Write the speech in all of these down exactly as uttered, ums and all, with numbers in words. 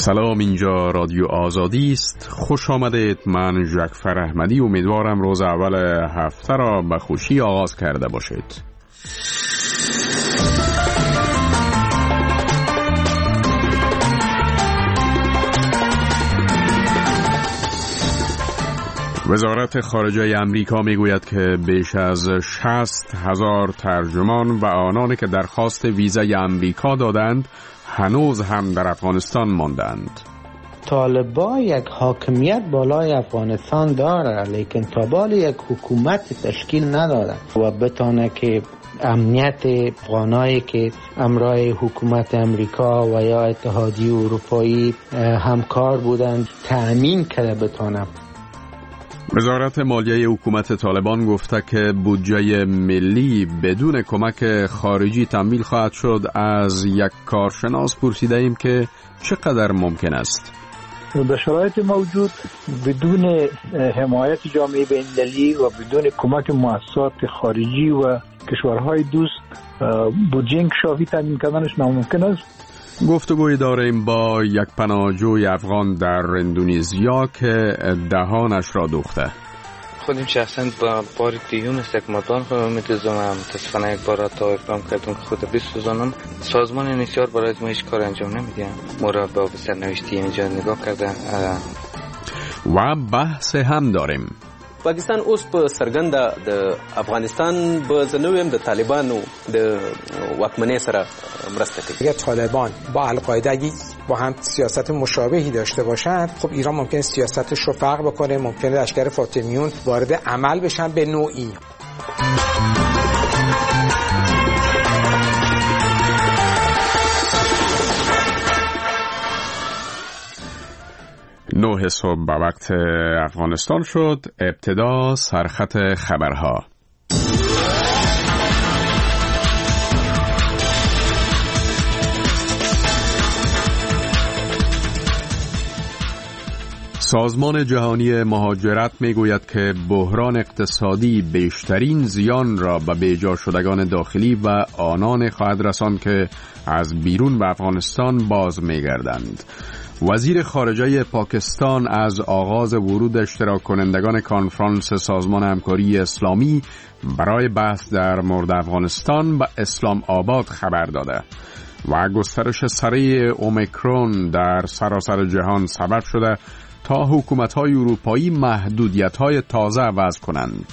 سلام، اینجا رادیو آزادی است. خوش آمدید. من جعفر احمدی امیدوارم روز اول هفته را به خوشی آغاز کرده باشید. وزارت خارجه امریکا میگوید که بیش از شصت هزار ترجمان و آنانی که درخواست ویزای امریکا دادند هنوز هم در افغانستان ماندند. طالبان یک حاکمیت بالای افغانستان داره، لیکن طالبان یک حکومت تشکیل نداده و بتونه که امنیت افغانایی که امرای حکومت امریکا و یا اتحادیه اروپایی همکار بودند تأمین کرده بتونه. وزارت مالیه حکومت طالبان گفته که بودجه ملی بدون کمک خارجی تمویل خواهد شد. از یک کارشناس پرسیده ایم که چقدر ممکن است؟ به شرایط موجود بدون حمایت جامعه بین‌المللی و بدون کمک مؤسسات خارجی و کشورهای دوست بودجه انکشافی تامین کردنش ناممکن است. گفتگوی داریم با یک پناهجوی افغان در اندونزیا که دهانش را دوخته. خودم شخصا با بار دیوم است یک مدان خودم میتوزم متاسفانه یک بار تا اقدام کردم که خود بسوزانم. سازمان نسیار برای از ما هیچ کار انجام نمیدیم. ما را به سرنوشتی اینجا نگاه کرده و بحث هم داریم. پاکستان اوس په سرګنده د افغانستان به زنویم د طالبانو د واکمنۍ سره مرسته کوي. اگر طالبان با القاعده با هم سیاست مشابهی داشته باشند، خب ایران ممکنه سیاستش رو فرق بکنه، ممکنه لشکر فاطمیون وارد عمل بشن به نوعی. نه صبح به وقت افغانستان شد. ابتدا سرخط خبرها. سازمان جهانی مهاجرت میگوید که بحران اقتصادی بیشترین زیان را به بیجا شدگان داخلی و آنان خواهد رساند که از بیرون به افغانستان باز میگردند. وزیر خارجه پاکستان از آغاز ورود اشتراک کنندگان کنفرانس سازمان همکاری اسلامی برای بحث در مورد افغانستان به اسلام آباد خبر داده و گسترش سریع اومیکرون در سراسر جهان سبب شده تا حکومت‌های اروپایی محدودیت‌های تازه وضع کنند.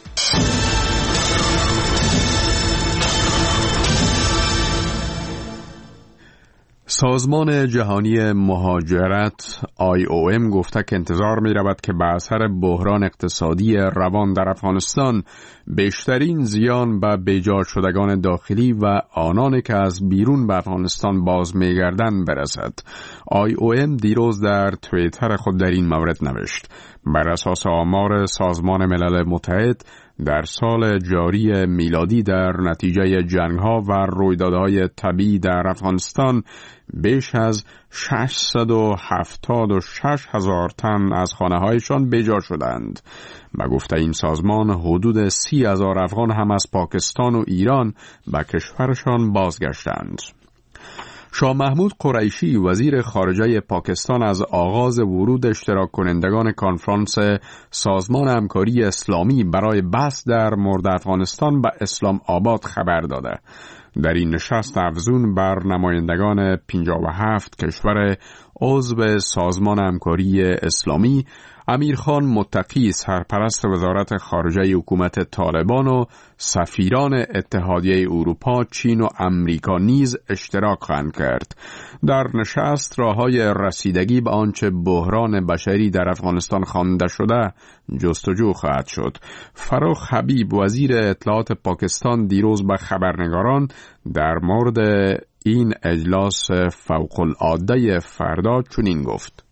سازمان جهانی مهاجرت آی او ام گفته که انتظار می رود که به اثر بحران اقتصادی روان در افغانستان بیشترین زیان به بیجا شدگان داخلی و آنانی که از بیرون به افغانستان باز می گردند برسد. آی او ام دیروز در توییتر خود در این مورد نوشت: بر اساس آمار سازمان ملل متحد در سال جاری میلادی در نتیجه جنگ‌ها و رویدادهای طبیعی در افغانستان بیش از ششصد و هفتاد و شش هزار تن از خانه‌هایشان بیجا شدند. به گفته این سازمان حدود سی هزار افغان هم از پاکستان و ایران به کشورشان بازگشتند. شاه محمود قریشی وزیر خارجه پاکستان از آغاز ورود اشتراک کنندگان کنفرانس سازمان همکاری اسلامی برای بحث در مورد افغانستان به اسلام آباد خبر داده. در این نشست افزون بر نمایندگان پنجاه و هفت کشور عضو سازمان همکاری اسلامی، امیرخان متقی سرپرست وزارت خارجه حکومت طالبان و سفیران اتحادیه اروپا، چین و امریکا نیز اشتراک خواهند کرد. در نشست راه‌های رسیدگی به آنچه بحران بشری در افغانستان خوانده شده جستجو خواهد شد. فروخ حبیب وزیر اطلاعات پاکستان دیروز به خبرنگاران در مورد این اجلاس فوق العاده فردا چنین گفت: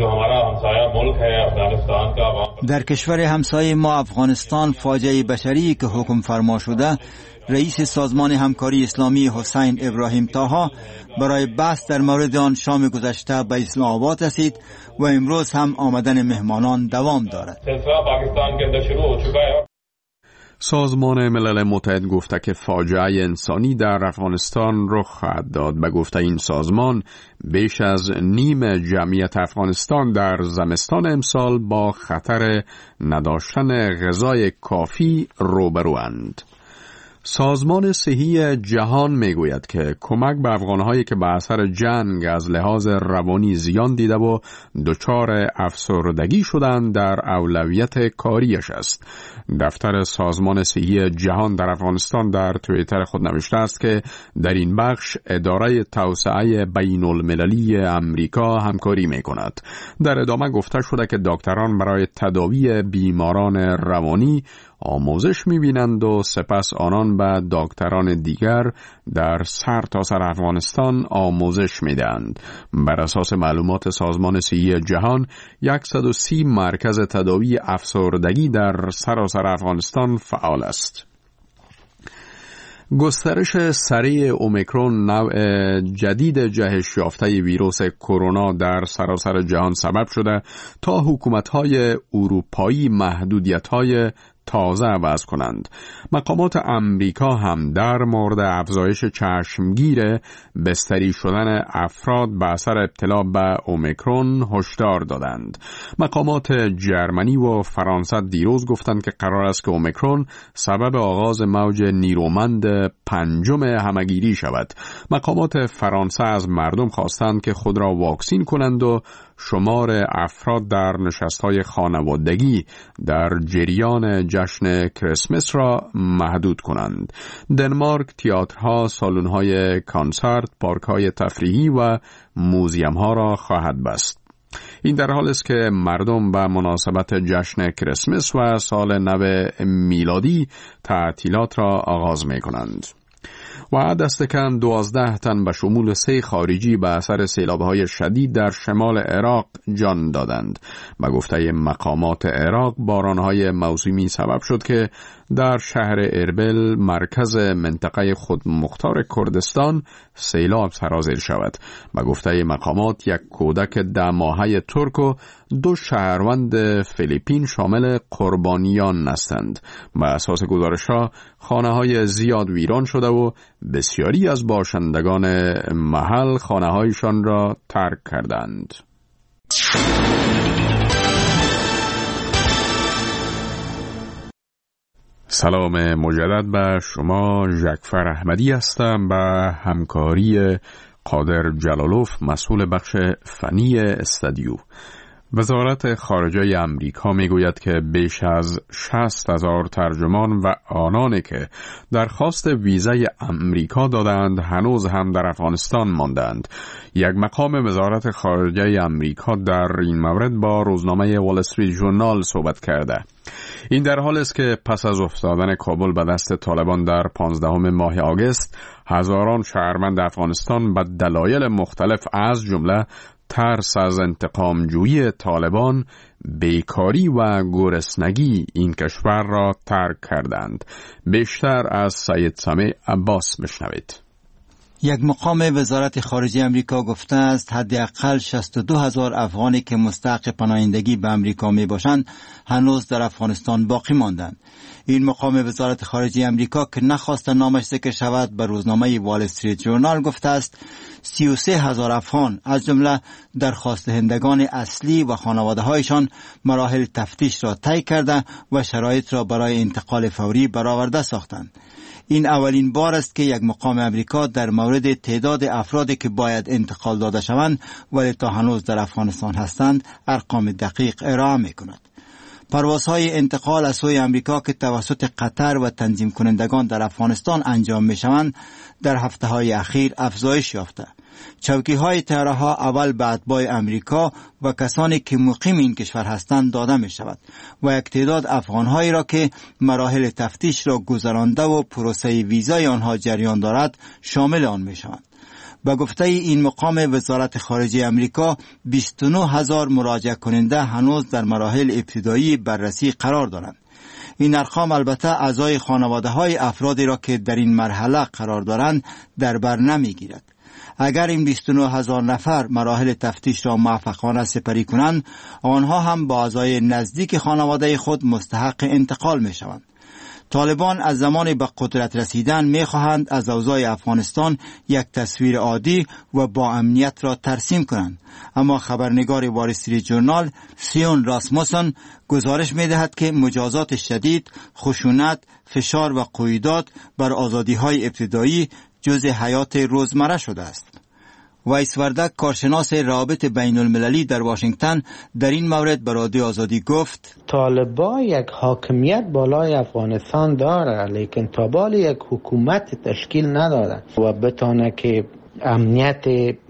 در کشور همسایه ما افغانستان فاجعه بشری که حکم فرما شده، رئیس سازمان همکاری اسلامی حسین ابراهیم طاها برای بحث در مورد آن شام گذشته به اسلام آباد رسید و امروز هم آمدن مهمانان دوام دارد. سازمان ملل متحد گفته که فاجعه انسانی در افغانستان رخ خواهد داد. به گفته این سازمان بیش از نیم جمعیت افغانستان در زمستان امسال با خطر نداشتن غذای کافی روبروند. سازمان صحی جهان میگوید که کمک به افغانهایی که به اثر جنگ از لحاظ روانی زیان دیده و دچار افسردگی شدند در اولویت کاریش است. دفتر سازمان صحی جهان در افغانستان در توییتر خود نوشته است که در این بخش اداره توسعه بین المللی امریکا همکاری می کند. در ادامه گفته شده که دکتران برای تداوی بیماران روانی آموزش می‌بینند و سپس آنان به دکتران دیگر در سرتاسر افغانستان آموزش می‌دهند. بر اساس معلومات سازمان صحی جهان، صد و سی مرکز تداوی افسردگی در سراسر افغانستان فعال است. گسترش سریع اومیکرون، نوع جدید جهش یافته ویروس کرونا در سراسر جهان سبب شده تا حکومت‌های اروپایی محدودیت‌های تازه وضع کنند. مقامات امریکا هم در مورد افزایش چشمگیر بستری شدن افراد به اثر ابتلا به اومیکرون هشدار دادند. مقامات جرمنی و فرانسه دیروز گفتند که قرار است که اومیکرون سبب آغاز موج نیرومند پنجم همگیری شود. مقامات فرانسه از مردم خواستند که خود را واکسین کنند و شمار افراد در نشست‌های خانوادگی در جریان جشن کریسمس را محدود کنند. دنمارک تئاترها، سالن‌های کنسرت، پارک‌های تفریحی و موزیم‌ها را خواهد بست. این در حال است که مردم به مناسبت جشن کریسمس و سال نو میلادی تعطیلات را آغاز می‌کنند. و دست کم دوازده تن به شمول سه خارجی به اثر سیلاب‌های شدید در شمال عراق جان دادند. به گفته مقامات عراق، باران‌های موسمی سبب شد که در شهر اربیل، مرکز منطقه خودمختار کردستان، سیلاب سرازیر شود. به گفته مقامات، یک کودک ده ماهه ترک و دو شهروند فیلیپین شامل قربانیان هستند. به اساس گزارش‌ها، خانه‌های زیاد ویران شده و بسیاری از باشندگان محل خانه‌هایشان را ترک کردند. سلام مجدد به شما. ژکفر احمدی هستم. به همکاری قادر جلالوف، مسئول بخش فنی استودیو. وزارت خارجه امریکا میگوید که بیش از شصت هزار ترجمان و آنانی که درخواست ویزای امریکا دادند هنوز هم در افغانستان ماندند. یک مقام وزارت خارجه امریکا در این مورد با روزنامه وال استریت ژورنال صحبت کرده. این در حال است که پس از افتادن کابل به دست طالبان در پانزدهم ماه آگوست، هزاران شهروند افغانستان به دلایل مختلف از جمله ترس از انتقام جویی طالبان، بیکاری و گرسنگی این کشور را ترک کردند. بیشتر از سید سمیع عباس بشنوید. یک مقام وزارت خارجه امریکا گفته است حداقل شصت و دو هزار افغانی که مستحق پناهندگی به امریکا می باشند هنوز در افغانستان باقی ماندند. این مقام وزارت خارجه امریکا که نخواست نامش ذکر شود به روزنامه وال استریت ژورنال گفته است سی و سه هزار افغان از جمله درخواست دهندگان اصلی و خانواده هایشان مراحل تفتیش را طی کرده و شرایط را برای انتقال فوری برآورده ساختند. این اولین بار است که یک مقام امریکا در مورد تعداد افرادی که باید انتقال داده شوند ولی تا هنوز در افغانستان هستند ارقام دقیق ارائه می کند. پروازهای انتقال از سوی امریکا که توسط قطر و تنظیم کنندگان در افغانستان انجام می شوند در هفته های اخیر افزایش یافته. چوکی های طیاره ها اول به اتباع امریکا و کسانی که مقیم این کشور هستند داده می شود و یک تعداد افغان هایی را که مراحل تفتیش را گذرانده و پروسه ویزای آنها جریان دارد شامل آن می شوند. به گفته این مقام وزارت خارجه امریکا، بیست و نه هزار مراجعه کننده هنوز در مراحل ابتدایی بررسی قرار دارند. این ارقام البته اعضای خانواده های افرادی را که در این مرحله قرار دارند در بر نمی گیرد. اگر این بیست و نه هزار نفر مراحل تفتیش را موفقانه سپری کنند، آنها هم با اعضای نزدیک خانواده خود مستحق انتقال می شوند. طالبان از زمان به قدرت رسیدن می‌خواهند از اوضاع افغانستان یک تصویر عادی و با امنیت را ترسیم کنند. اما خبرنگار وال استریت جورنال سیون راسموسن گزارش می‌دهد که مجازات شدید، خشونت، فشار و قیودات بر آزادی‌های ابتدایی جزء حیات روزمره شده است. وایس وردک کارشناس روابط بین المللی در واشنگتن در این مورد به رادیو آزادی گفت طالبان یک حاکمیت بالای افغانستان داره، لیکن تا بال یک حکومت تشکیل نداره و بتونه که امنیت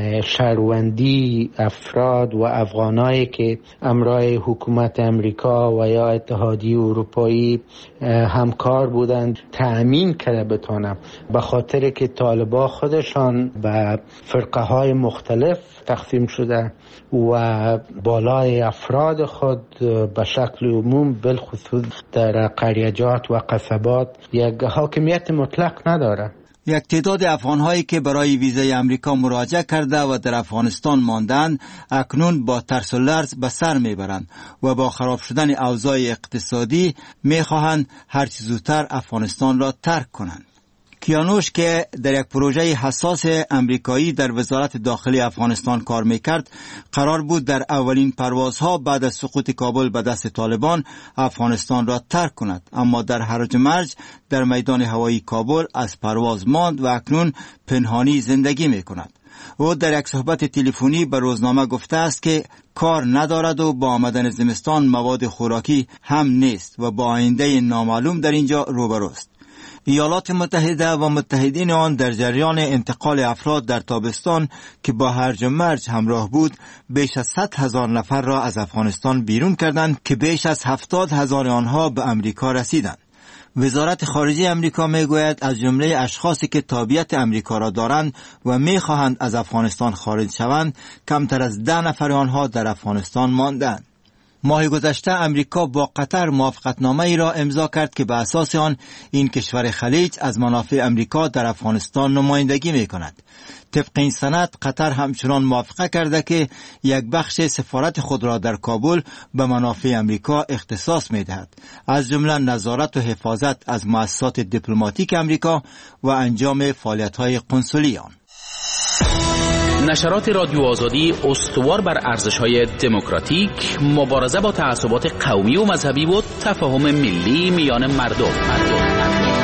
شهروندی افراد و افغانایی که امرای حکومت امریکا و یا اتحادیه اروپایی همکار بودند تأمین کرده بتونه، به خاطر که طالبان خودشان به فرقه های مختلف تقسیم شده و بالای افراد خود به شکل عموم بالخصوص در قریجات و قصبات یک حاکمیت مطلق نداره. یک تعداد افغان‌هایی که برای ویزای امریکا مراجعه کرده و در افغانستان ماندند اکنون با ترس و لرز به سر میبرند و با خراب شدن اوضاع اقتصادی میخواهند هر چه زودتر افغانستان را ترک کنند. کیانوش که در یک پروژه حساس امریکایی در وزارت داخلی افغانستان کار میکرد، قرار بود در اولین پروازها بعد از سقوط کابل به دست طالبان افغانستان را ترک کند، اما در هرج و مرج در میدان هوایی کابل از پرواز ماند و اکنون پنهانی زندگی میکند. او در یک صحبت تلفنی به روزنامه گفته است که کار ندارد و با آمدن زمستان مواد خوراکی هم نیست و با آینده نامعلوم در اینجا روبروست. ایالات متحده و متحدین آن در جریان انتقال افراد در تابستان که با هرج و مرج همراه بود بیش از صد هزار نفر را از افغانستان بیرون کردند که بیش از هفتاد هزار آنها به امریکا رسیدند. وزارت خارجه امریکا میگوید از جمله اشخاصی که تابعیت امریکا را دارند و میخواهند از افغانستان خارج شوند کمتر از ده نفر آنها در افغانستان ماندند. ماه گذشته امریکا با قطر موافقتنامه ای را امضا کرد که به اساس آن این کشور خلیج از منافع امریکا در افغانستان نمایندگی می کند. طبق این سند قطر همچنان موافقه کرده که یک بخش سفارت خود را در کابل به منافع امریکا اختصاص می دهد، از جمله نظارت و حفاظت از مؤسسات دیپلماتیک امریکا و انجام فعالیت‌های قنصلی آن. نشرات رادیو آزادی استوار بر ارزش‌های دموکراتیک، مبارزه با تعصبات قومی و مذهبی و تفاهم ملی میان مردم. مردم.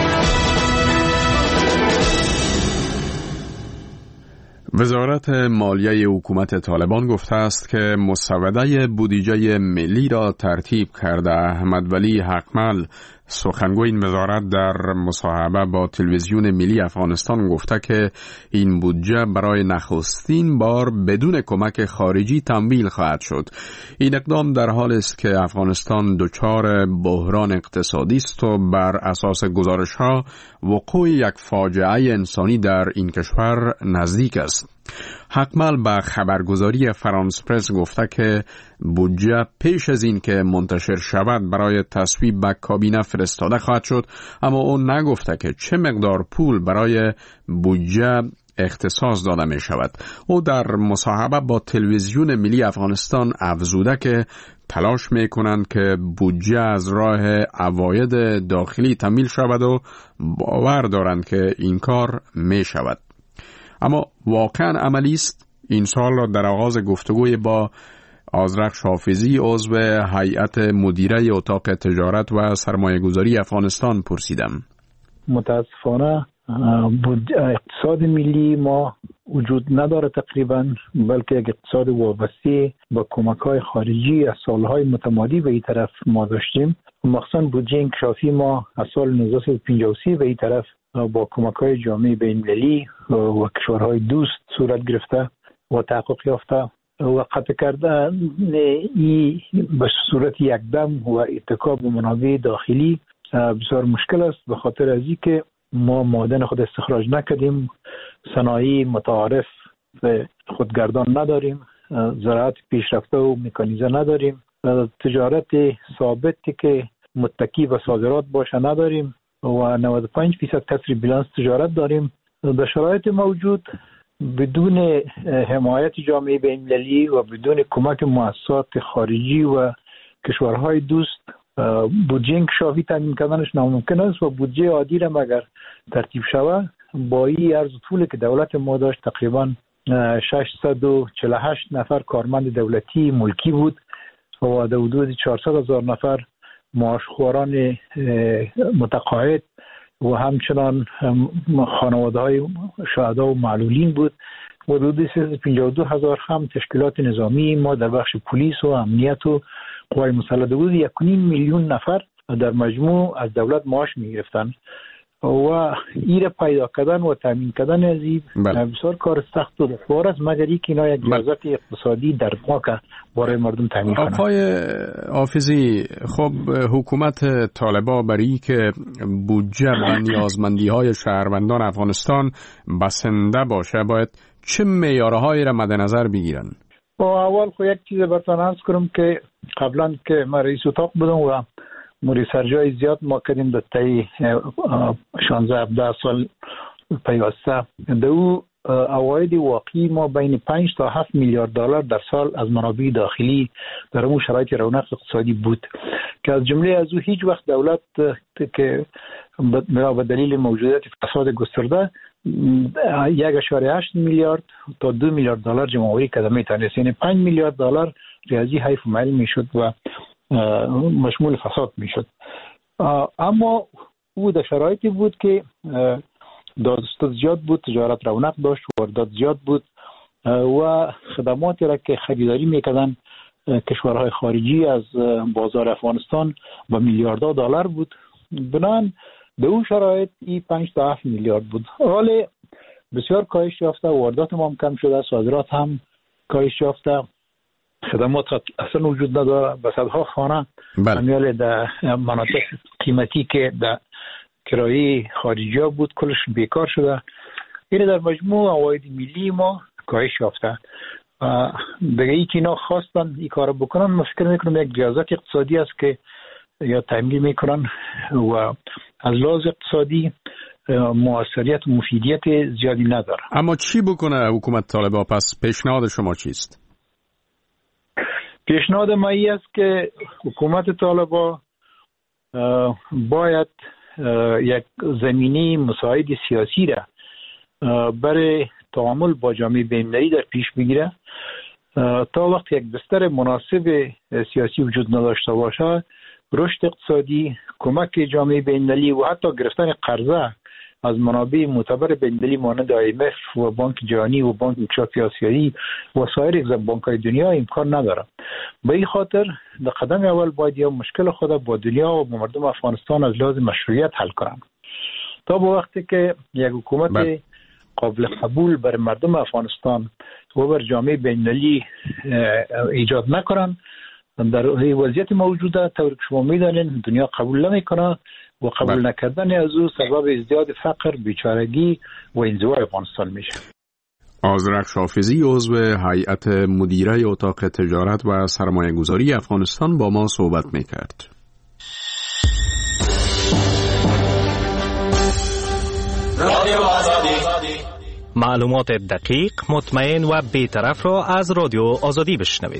وزارت مالیه حکومت طالبان گفته است که مسوده بودجه ملی را ترتیب کرده. احمد ولی حقمل سخنگوی این وزارت در مصاحبه با تلویزیون ملی افغانستان گفته که این بودجه برای نخستین بار بدون کمک خارجی تمویل خواهد شد. این اقدام در حالی است که افغانستان دچار بحران اقتصادی است و بر اساس گزارش‌ها وقوع یک فاجعه انسانی در این کشور نزدیک است. حقمل به خبرگزاری فرانس پرس گفته که بودجه پیش از این که منتشر شود برای تصویب به کابینه فرستاده خواهد شد، اما او نگفته که چه مقدار پول برای بودجه اختصاص داده می شود. او در مصاحبه با تلویزیون ملی افغانستان افزوده که تلاش می کنند که بودجه از راه عواید داخلی تمویل شود و باور دارند که این کار می شود. اما واقعا عملی است؟ این سال را در آغاز گفتگوی با آذرخش حافظی عضو هیئت مدیره اتاق تجارت و سرمایه‌گذاری افغانستان پرسیدم. متاسفانه اقتصاد ملی ما وجود نداره تقریبا، بلکه یک اقتصاد وابسته با کمک‌های خارجی از سالهای متمادی به این طرف ما داشتیم. مخصوصا بودجه انکشافی ما از سال نوزده صد و پنجاه و سه به این طرف با کمک‌های جامعه بین‌المللی و کشورهای دوست صورت گرفته و تحقق یافته و قطع کردن این به صورت یکدم و اتکا به منابع داخلی بسیار مشکل است، به خاطر از اینکه ما معادن خود استخراج نکردیم، صنایع متعارف خودگردان نداریم، زراعت پیشرفته و مکانیزه نداریم، تجارت ثابتی که متکی به صادرات باشه نداریم و نود و پنج درصد کسر بیلانس تجارت داریم. در شرایط موجود بدون حمایت جامعه بین‌المللی و بدون کمک مؤسسات خارجی و کشورهای دوست بودجه انکشافی تامین کردنش ناممکن است و بودجه عادی را اگر ترتیب شود با این عرض طولی که دولت ما داشت تقریبا ششصد و چهل و هشت نفر کارمند دولتی ملکی بود و در حدود چهارصد هزار نفر معاشخواران متقاعد و همچنان خانواده های شهدا و معلولین بود و حدود سیصد و پنجاه و دو هزار هم تشکیلات نظامی ما در بخش پلیس و امنیت و قوای مسلح بود. یک و نیم میلیون نفر در مجموع از دولت معاش می گرفتن و این پیدا کردن و تامین کردن از این بسیار کار سخت و دشوار است مگر اینکه اینا یک ریاضت اقتصادی در واقع برای مردم تامین کنند. آقای حافظی، خب حکومت طالبان برای که بودجه و نیازمندی‌های شهروندان افغانستان بسنده باشه باید چه معیارهایی را مد نظر بگیرن؟ با اول خو یک چیز براتون عرض کنم که قبلا که ما رئیس اتاق بودم و ریسرچ‌های زیاد ما کردیم در طی شانزده هفده سال پیوسته در او عواید واقعی ما بین پنج تا هفت میلیارد دلار در سال از منابع داخلی در اون شرایط رونق اقتصادی بود که از جمله از او هیچ وقت دولت که به دلیل موجودیت فساد گسترده یک اشاره هشت میلیارد تا دو میلیارد دلار جمع‌آوری کرده میتونست، یعنی پنج میلیارد دلار ریاضی حیف و معل میشد و مشمول فساد میشد. اما او در شرایطی بود که دادستان زیاد بود، تجارت رونق داشت، واردات زیاد بود و خدماتی را که خریداری میکردن کشورهای خارجی از بازار افغانستان با میلیاردها دلار بود. بنابراین در اون شرایط این پنج تا هفت میلیارد بود. حالا بسیار کاهش یافته، واردات ما هم کم شده، صادرات هم کاهش یافته، خدمات اصلا وجود نداره. به صدها خانه همیال در مناطق قیمتی که در کرایه خارجی ها بود کلش بیکار شده. این در مجموع عواید ملی ما کاهش یافته. دیگه ای که اینا خواستن این کار بکنن، من فکر میکنم یک ریاضت اقتصادی است که یا تأمین میکنن و از لحاظ اقتصادی موثریت و مفیدیت زیادی نداره. اما چی بکنه حکومت طالبان؟ پس پیشنهاد شما چیست؟ پیشنهاد ما این است که حکومت طالبان باید یک زمینه مساعد سیاسی را برای تعامل با جامعه بین‌المللی در پیش بگیره. تا وقت یک بستر مناسب سیاسی وجود نداشته باشه، رشد اقتصادی، کمک جامعه بین‌المللی و حتی گرفتن قرضه از منابع معتبر بین‌المللی مانند آی ام اف و بانک جهانی و بانک انکشافی آسیایی و سایر بانک‌های دنیا امکان نداره. به این خاطر در قدم اول باید یا مشکل خود با دنیا و با مردم افغانستان از لحاظ مشروعیت حل کنند. تا به وقتی که یک حکومت بل. قابل قبول بر مردم افغانستان و بر جامعه بین‌المللی ایجاد نکنند، در وضعیت موجوده طور که شما میدانید دنیا قبول نمیکنه و قبول بل. نکردن از او سبب ازدیاد فقر، بیچارگی و انزوای افغانستان میشه. آذرخش حافظی عضو هیئت مدیره اتاق تجارت و سرمایه‌گذاری افغانستان با ما صحبت میکرد. رادیو آزادی، معلومات دقیق، مطمئن و بی‌طرف را از رادیو آزادی بشنوید.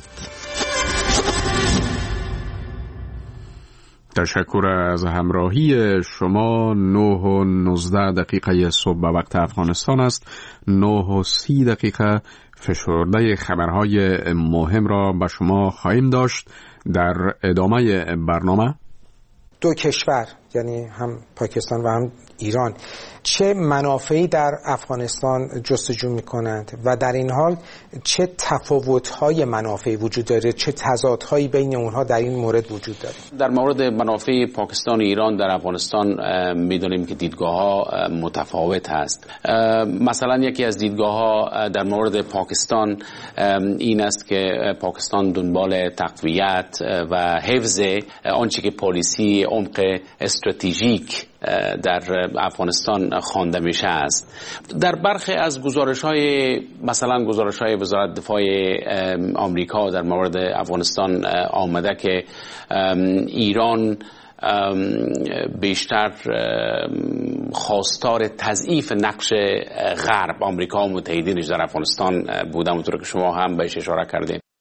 تشکر از همراهی شما. نه و نوزده دقیقه صبح به وقت افغانستان است. نه و سی دقیقه فشرده خبرهای مهم را به شما خواهیم داشت. در ادامه برنامه دو کشور یعنی هم پاکستان و هم ایران چه منافعی در افغانستان جستجو می‌کنند و در این حال چه تفاوت‌های منافعی وجود داره، چه تضادهایی بین اونها در این مورد وجود داره؟ در مورد منافع پاکستان و ایران در افغانستان می‌دونیم که دیدگاه‌ها متفاوت هست. مثلا یکی از دیدگاه‌ها در مورد پاکستان این است که پاکستان دنبال تقویت و حفظ آنچه که پالیسی عمق استراتژیک در افغانستان خوانده میشه است. در برخی از گزارش‌های مثلا گزارش‌های وزارت دفاع آمریکا در مورد افغانستان آمده که ایران بیشتر خواستار تضعیف نقش غرب، آمریکا و متحدینش در افغانستان بوده، همونطور که شما هم بهش اشاره کردین.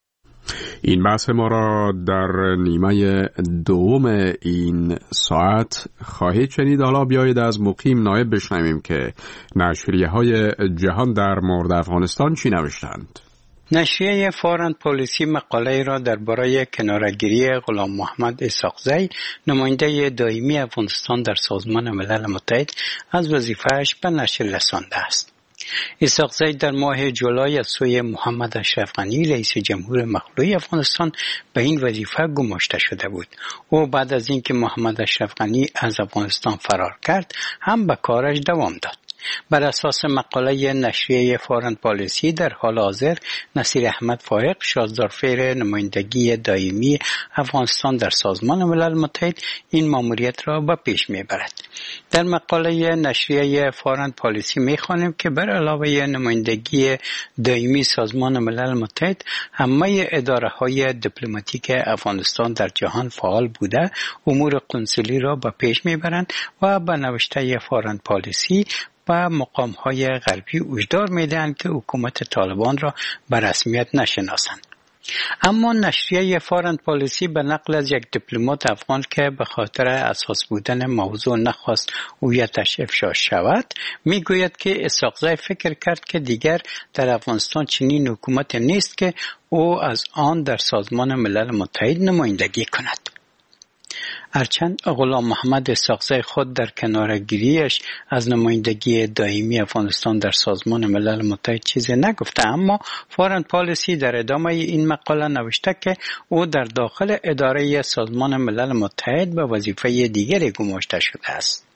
این بحث ما را در نیمه دوم این ساعت خواهید شنید. حالا بیایید از مقیم نایب بشنویم که نشریه های جهان در مورد افغانستان چی نوشتند. نشریه فارن پالیسی مقاله را درباره کناره‌گیری غلام محمد اسحاقزی نماینده دائمی افغانستان در سازمان ملل متحد از وظیفه‌اش به نشر رسانده است. اسحاقزی در ماه جولای از سوی محمد اشرف غنی رئیس جمهور مخلوع افغانستان به این وظیفه گماشته شده بود. او بعد از اینکه محمد اشرف غنی از افغانستان فرار کرد هم به کارش دوام داد. بر اساس مقاله نشریه فارن پالیسی در حال حاضر نصیر احمد فائق شازدارفیر نمایندگی دائمی افغانستان در سازمان ملل متحد این ماموریت را به پیش میبرد. در مقاله نشریه فارن پالیسی میخوانیم که بر علاوه نمایندگی دائمی سازمان ملل متحد همه اداره های دیپلماتیک افغانستان در جهان فعال بوده امور قنصلی را به پیش میبرند و به نوشته فارن پالیسی و مقام‌های غربی هشدار می‌دهند که حکومت طالبان را به رسمیت نشناسند. اما نشریه فارن پالیسی به نقل از یک دیپلمات افغان که به خاطر اساس بودن موضوع نخواست هویتش افشا شود میگوید که اسحاقزی فکر کرد که دیگر در افغانستان چنین حکومت نیست که او از آن در سازمان ملل متحد نمایندگی کند. هرچند غلام محمد اسحاقزی خود در کناره‌گیریش از نمایندگی دائمی افغانستان در سازمان ملل متحد چیزی نگفته، اما فارن پالیسی در ادامه این مقاله نوشته که او در داخل اداره سازمان ملل متحد به وظیفه دیگری گماشته شده است.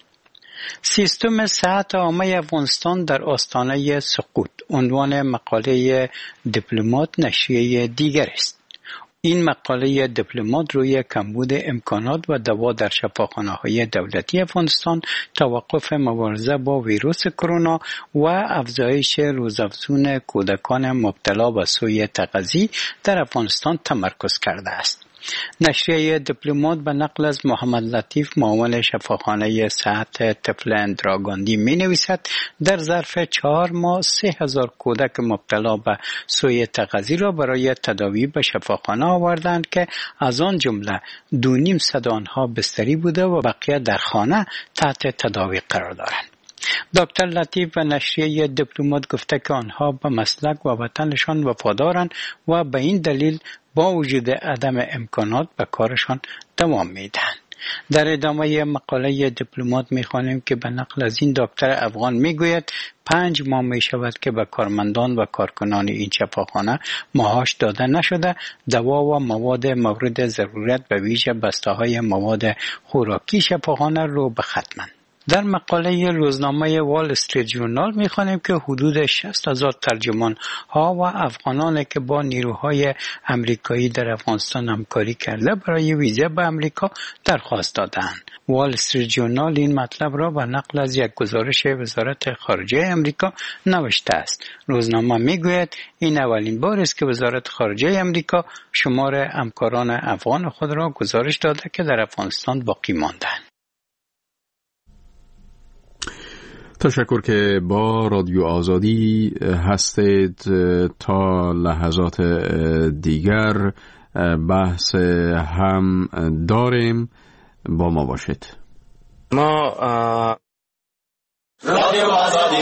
سیستم صحت عامه افغانستان در آستانه سقوط عنوان مقاله دیپلمات نشریه دیگر است. این مقاله دیپلمات روی کمبود امکانات و دوا در شفاخانه‌های دولتی افغانستان، توقف مبارزه با ویروس کرونا و افزایش روزافزون کودکان مبتلا به سوی تغذیه در افغانستان تمرکز کرده است. نشریه دیپلمات به نقل از محمد لطیف معاون شفاخانه صحت طفل اندراگاندی می نویسد در ظرف چهار ماه سه هزار کودک مبتلا به سوی تغذیه را برای تداوی به شفاخانه آوردند که از آن جمله دو نیم صد آنها بستری بوده و بقیه در خانه تحت تداوی قرار دارند. دکتر لطیف و نشریه دیپلمات گفته که آنها به مسلک و وطنشان وفادارند و به این دلیل با وجود عدم امکانات به کارشان دوام میدهند. در ادامه مقاله دیپلمات میخوانیم که به نقل از این دکتر افغان میگوید پنج ماه می شود که به کارمندان و کارکنان این شفاخانه معاش داده نشده، دوا و مواد مورد ضرورت به ویژه بسته‌های مواد خوراکی شفاخانه رو به ختمند. در مقاله روزنامه وال استریت ژورنال می‌خوانیم که حدود شصت هزار ترجمان ها و افغانانی که با نیروهای امریکایی در افغانستان همکاری کرده برای ویزا به امریکا درخواست دادند. وال استریت ژورنال این مطلب را به نقل از یک گزارش وزارت خارجه امریکا نوشته است. روزنامه میگوید این اولین بار است که وزارت خارجه امریکا شمار همکاران افغان خود را گزارش داده که در افغانستان باقی ماندند. تشکر که با رادیو آزادی هستید. تا لحظات دیگر بحث هم داریم، با ما باشید. ما رادیو آزادی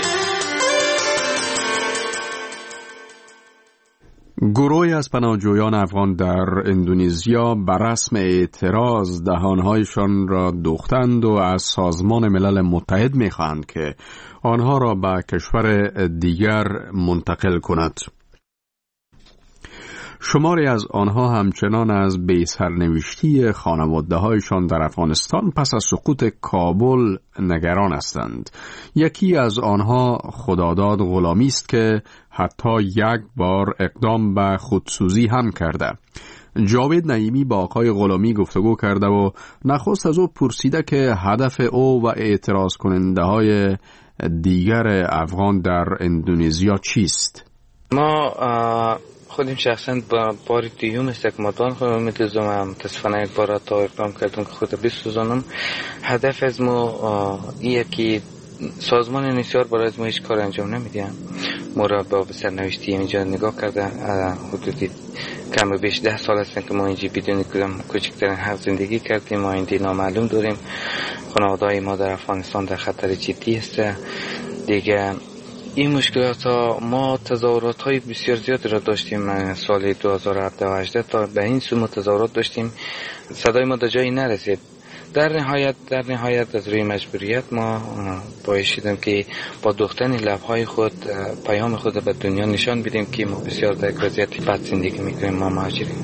گروهی از پناهجویان افغان در اندونزیا بر رسم اعتراض دهانهایشان را دوختند و از سازمان ملل متحد می‌خواهند که آنها را به کشور دیگر منتقل کند. شماری از آنها همچنان از بی‌سرنوشتی خانواده‌هایشان در افغانستان پس از سقوط کابل نگران هستند. یکی از آنها خداداد غلامی است که حتی یک بار اقدام به خودسوزی هم کرده. جاوید نعیمی با آقای غلامی گفتگو کرده و نخست از او پرسیده که هدف او و اعتراض کننده های دیگر افغان در اندونزیا چیست؟ ما خودم شخصا با بار دیوم استکماتان خودم میتوزم متاسفانه یک بار تا اقدام کردم که خود بسوزانم. هدف از ما ایه که سازمان نسیار برای از ما هیچ کار انجام نمیدیم. ما را با سرنوشتی اینجا نگاه کرده حدودی کم و بیش ده سال هستن که ما اینجا بدون کدام کوچکترین حق زندگی کردیم. ما اینجا نامعلوم داریم. خانواده‌های ما در افغانستان در خطر جدی است. دیگه این مشکلات ها ما تظاهرات های بسیار زیادی را داشتیم. سال دو هزار و هفده و هجده تا به این سو تظاهرات داشتیم. صدای ما در جایی نرسید. در نهایت در نهایت از روی مجبوریت ما باعث شدیم که با دوختن لبهای خود پیام خود به دنیا نشان بدیم که ما بسیار در وضعیت بد زندگی میکنیم. ما مهاجرین.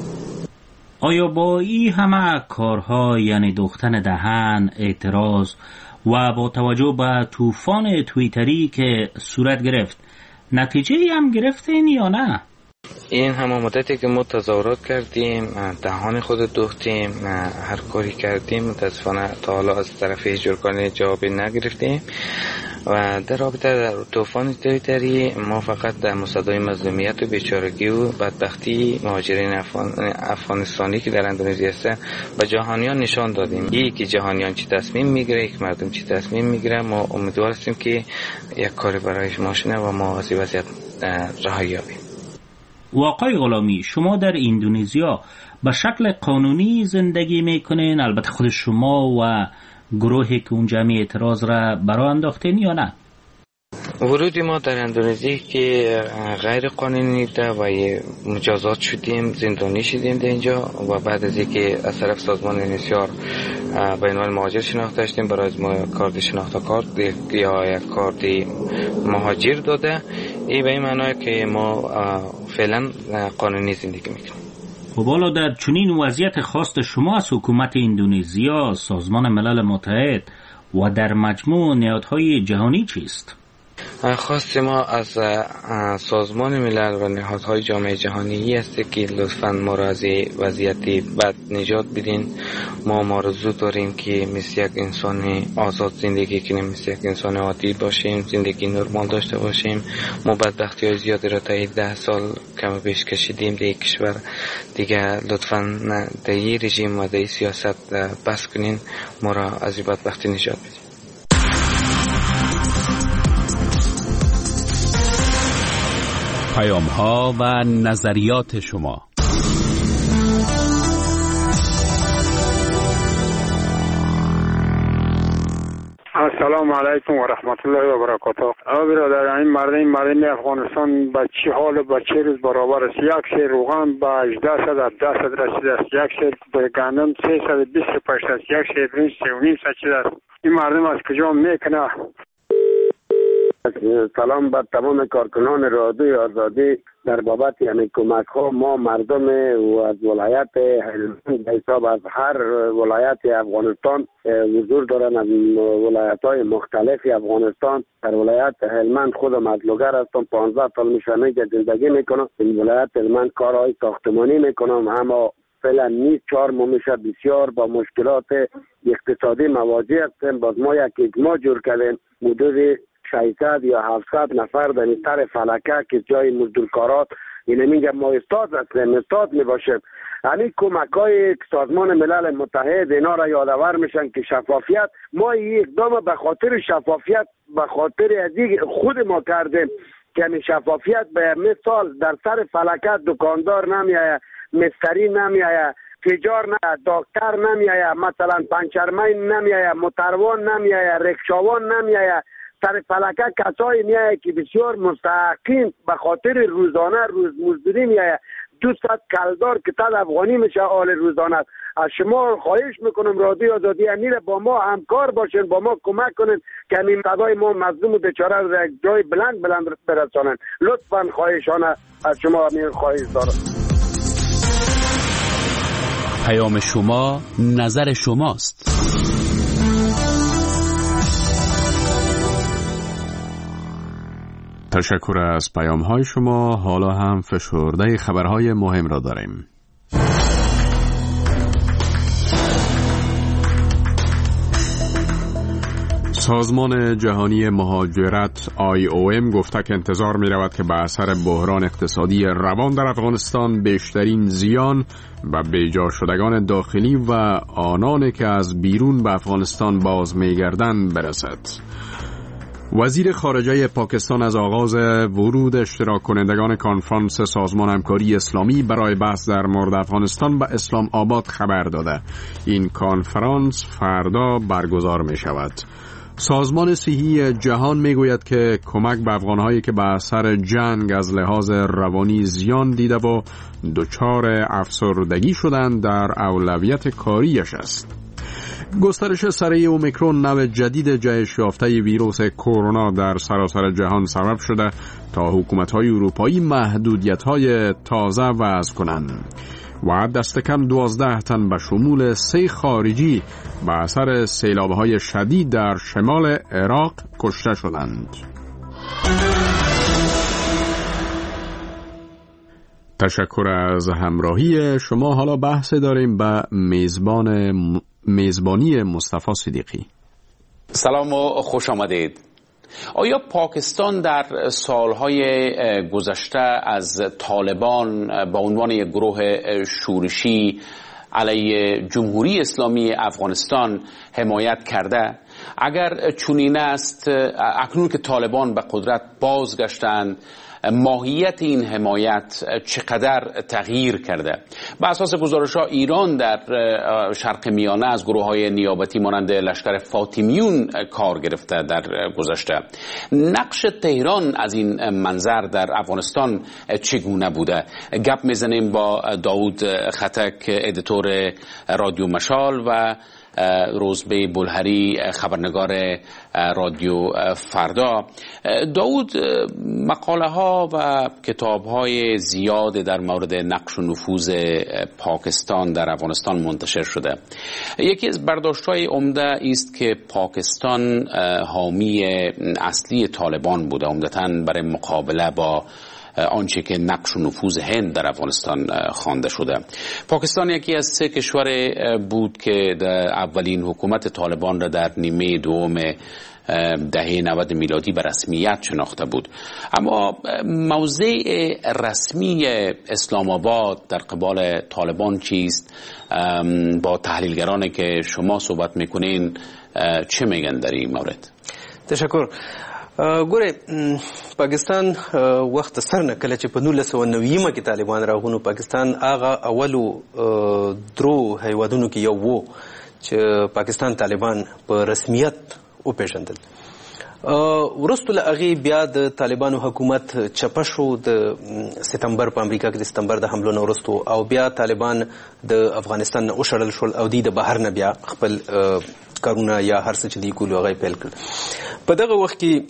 آیا با این همه کارها، یعنی دوختن دهن، اعتراض و با توجه به طوفان توییتری که صورت گرفت، نتیجه هم گرفتین یا نه؟ این همه مدتی که ما تظاهرات کردیم، دهان خود دوختیم، هر کاری کردیم، متاسفانه تا حالا از طرف هیچ جرگانی جوابی نگرفتیم و در رابطه در طوفان توییتری ما فقط در مصدای مظلومیت و بیچارگی و بدبختی مهاجرین افغان... افغانستانی که در اندونزی هستن به جهانیان نشان دادیم. یکی جهانیان چی تصمیم میگیره، یک مردم چی تصمیم میگیره. ما امیدوار هستیم که یک کاری برای شما شنه و ما از این وضعیت رهایی یابیم. آقای غلامی، شما در اندونزیا به شکل قانونی زندگی میکنین؟ البته خود شما و گروهی که اونجا می اعتراض را برای انداختین یا نه؟ ورودی ما در اندونزی که غیر قانونی ده و مجازات شدیم، زندانی شدیم در اینجا و بعد از اینکه از طرف سازمان انیسیار به عنوان مهاجر شناخته شدیم، برای ما کارت شناخته کارت یا یک کارت مهاجر داده. این به این معنی که ما فعلا قانونی زندگی میکنیم. خب حالا در چنین وضعیت خواست شما از حکومت اندونزیا، سازمان ملل متحد و در مجموع نهادهای جهانی چیست؟ خواست ما از سازمان ملل و نهادهای جامعه جهانی است که لطفاً ما را از وضعیت بد نجات بدین. ما آرزو داریم که مثل یک انسان آزاد زندگی کنیم، مثل یک انسان عادی باشیم، زندگی نرمال داشته باشیم. ما بدبختی های زیادی را تا ده سال کم بیش کشیدیم در کشور. دیگه لطفاً در این رژیم و در این سیاست بس کنین، ما را از این بدبختی نجات بدین. پیام ها و نظریات شما. السلام علیکم و رحمت الله و برکاته. آقا برادر، این مردم مردم افغانستان به چه حال به چه روز برابر است؟ یک سیر روغن به هجده صد هفده صد رسیده است، یک سیر گندم سیصد و بیست و پنج است، یک سیر برنج سه و نیم صد شده است. این مردم از کجا میکنه؟ سلام بر تمام کارکنان رادیو آزادی. در بابت یعنی کمک ها ما مردم و از ولایت هلمند به حساب از هر ولایت افغانستان حضور دارن، از ولایت های مختلف افغانستان. در ولایت هلمند خودم از لوگر هستم، پانزده سال میشه که زندگی میکنم. این ولایت هلمند کارهای ساختمانی میکنم، اما فعلا نیست. چهار ماه میشه بسیار با مشکلات اقتصادی مواجه هستیم. باز ما یک اجماع جور کردیم حدود ششصد یا هفتصد نفر در سر فلکه که جای مزدورکارات اینه میگه ما استاد هستیم، استاد میباشیم. همین کمک های سازمان ملل متحد اینا را یادآور میشن که شفافیت، ما یک اقدام به خاطر شفافیت به خاطر از خود ما کردیم که همین شفافیت به مثال در سر فلکه دکاندار نمیایه، مستری نمیایه، تجار نه، دکتر نمیایه، مثلا پنچرمین نمیایه، موتروان نمیایه، رکشاوان نمیایه. سر فلکه کسایی میایه که بسیار مستحقین به خاطر روزانه روز مزدوری میایه. دوست کلدار که تد افغانی میشه آل روزانه. از شما خواهش میکنم رادیو آزادی امیر با ما همکار باشین، با ما کمک کنین که همین صدای ما مظلوم و بیچاره رو در جای بلند بلند برسانن. لطفا خواهشانه از شما امیر خواهش دارم. پیام شما نظر شماست. تشکر از پیام های شما. حالا هم فشرده خبرهای مهم را داریم. سازمان جهانی مهاجرت آی او ام گفته که انتظار می رود که به اثر بحران اقتصادی روان در افغانستان بیشترین زیان و بیجا شدگان داخلی و آنانی که از بیرون به افغانستان باز می گردند برسد. وزیر خارجه پاکستان از آغاز ورود اشتراک کنندگان کنفرانس سازمان همکاری اسلامی برای بحث در مورد افغانستان به اسلام آباد خبر داده. این کنفرانس فردا برگزار می شود. سازمان صحی جهان می گوید که کمک به افغانهایی که به اثر جنگ از لحاظ روانی زیان دیده و دچار افسردگی شدند در اولویت کاریش است. گسترش سریع اومیکرون نوع جدید جهش یافته ویروس کرونا در سراسر جهان سبب شده تا حکومت‌های اروپایی محدودیت‌های تازه وضع کنند و دست کم دوازده تن به شمول سه خارجی به اثر سیلاب‌های شدید در شمال عراق کشته شدند. تشکر از همراهی شما. حالا بحث داریم به میزبان میزبانی مصطفی صدیقی. سلام و خوش آمدید. آیا پاکستان در سالهای گذشته از طالبان به عنوان یک گروه شورشی علیه جمهوری اسلامی افغانستان حمایت کرده؟ اگر چنین است، اکنون که طالبان به قدرت بازگشتند، ماهیت این حمایت چقدر تغییر کرده؟ به اساس گزارش‌ها ایران در شرق میانه از گروه‌های نیابتی مانند لشکر فاطمیون کار گرفته در گذشته. نقش تهران از این منظر در افغانستان چگونه بوده؟ گپ میزنیم با داود خطک، ادیتور رادیو مشال، و روزبه بلهری، خبرنگار رادیو فردا. داود، مقاله ها و کتاب های زیاد در مورد نقش و نفوذ پاکستان در افغانستان منتشر شده. یکی از برداشت های عمده است که پاکستان حامی اصلی طالبان بوده، عمدتاً برای مقابله با آنچه که نقش و نفوذ هند در افغانستان خوانده شده. پاکستان یکی از سه کشور بود که در اولین حکومت طالبان را در نیمه دوم دهه نود میلادی به رسمیت شناخته بود. اما موضع رسمی اسلام آباد در قبال طالبان چیست؟ با تحلیلگرانی که شما صحبت میکنین چه میگن در این مورد؟ تشکر. ګوره، پاکستان وخت سر نه کله چې په نولس سوه نوي کې طالبان راغونو، پاکستان هغه اولو درو هیوادونو کې یو وو چې پاکستان طالبان په رسمیت وپېژندل. وروسته له هغې بیا د طالبانو حکومت چپه شو د ستمبر په امریکا کې د ستمبر د حملو نه وروستو، او بیا طالبان د افغانستان نه وشړل شول او دوی د بهر نه بیا خپل کارونه یا هر څه چې دوی کولو هغه یې پیل کړل. په دغه وخت کې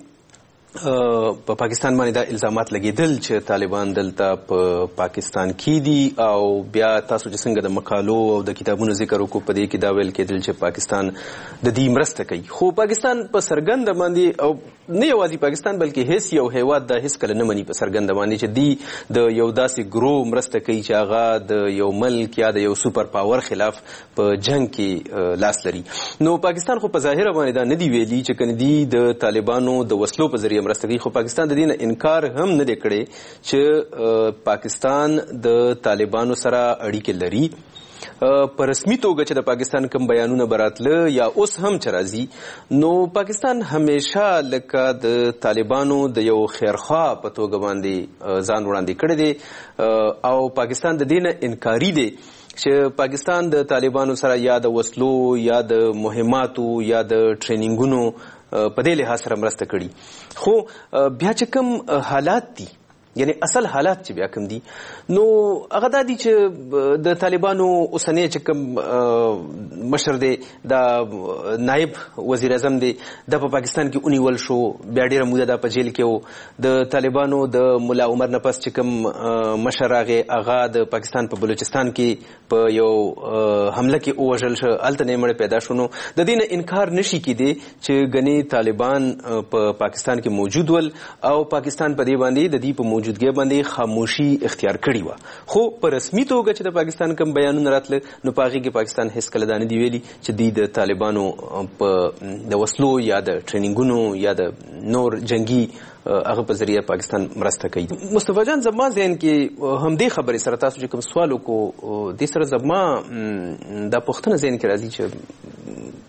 په پاکستان باندې دا الزامات لګېدل چې طالبان دلته په پاکستان کې دي، او بیا تاسو چې څنګه د مقالو او د کتابونو ذکر وکړو، په دې کې دا ویل کېدل چې پاکستان د دې مرسته کوي. خو پاکستان په څرګنده باندې، او نه یوازې پاکستان بلکې هیڅ یو هیواد دا هیڅ کله نه مني په څرګنده باندې چې دی د یو داسې ګروه مرسته کوي چې هغه د یو ملک یا د یو سوپر پاور خلاف په جنگ کې لاس لري. نو پاکستان خو په ظاهره باندې دا نه دی ویلي چې کنه دی د طالبانو د وسلو په ذریعه مرسته کوي، خو پاکستان د دې نه انکار هم نه دی کړی چې پاکستان د طالبانو سره اړیکې لري. په رسمي توګه چې د پاکستان کوم بیانونه براتله یا اوس هم چې راځي، نو پاکستان همیشه لکه د طالبانو د یو خیرخوا په توګه باندې ځان وړاندې کړی دی، او پاکستان د دې نه انکاري دی چې پاکستان د طالبانو سره یا د وسلو یا د مهماتو یا د ټریننګونو په دې لحاظ سره مرسته کړي. خو بیا چې کوم حالات دي، یعنی اصل حالات چې بیا کوم دي، نو هغه دا دي چې د طالبانو اوسنی چې کوم مشر دی، دا نائب وزیر اعظم دی، دا په پاکستان کې ونیول شو، بیا ډیره موده دا په جیل کې و. د طالبانو د ملا عمر نه پس چې کوم مشر راغی، هغه د پاکستان په بلوچستان کې په یو حمله کې ووژل شو، هلته نه مړی پیدا شو. نو د دې نه انکار نشي کېدی چې ګنې طالبان په پاکستان کې موجود ول، او پاکستان په دې باندې د دې په موجودګۍ باندې خاموشي اختیار کړې وه. خو په رسمي توګه چې د پاکستان کوم بیانونه راتله، نو په هغې کې پاکستان هیڅ کله دا نه دي ویلي چې دوی د طالبانو په د وسلو یا د ټریننګونو یا د نور جنگي هغه په ذریعه پاکستان مرسته کوي. مصطفی جان، زما ذهن کې همدې خبرې سره تاسو چې کوم سوال وکړو، دې سره زما دا پوښتنه ذهن کې راځي چې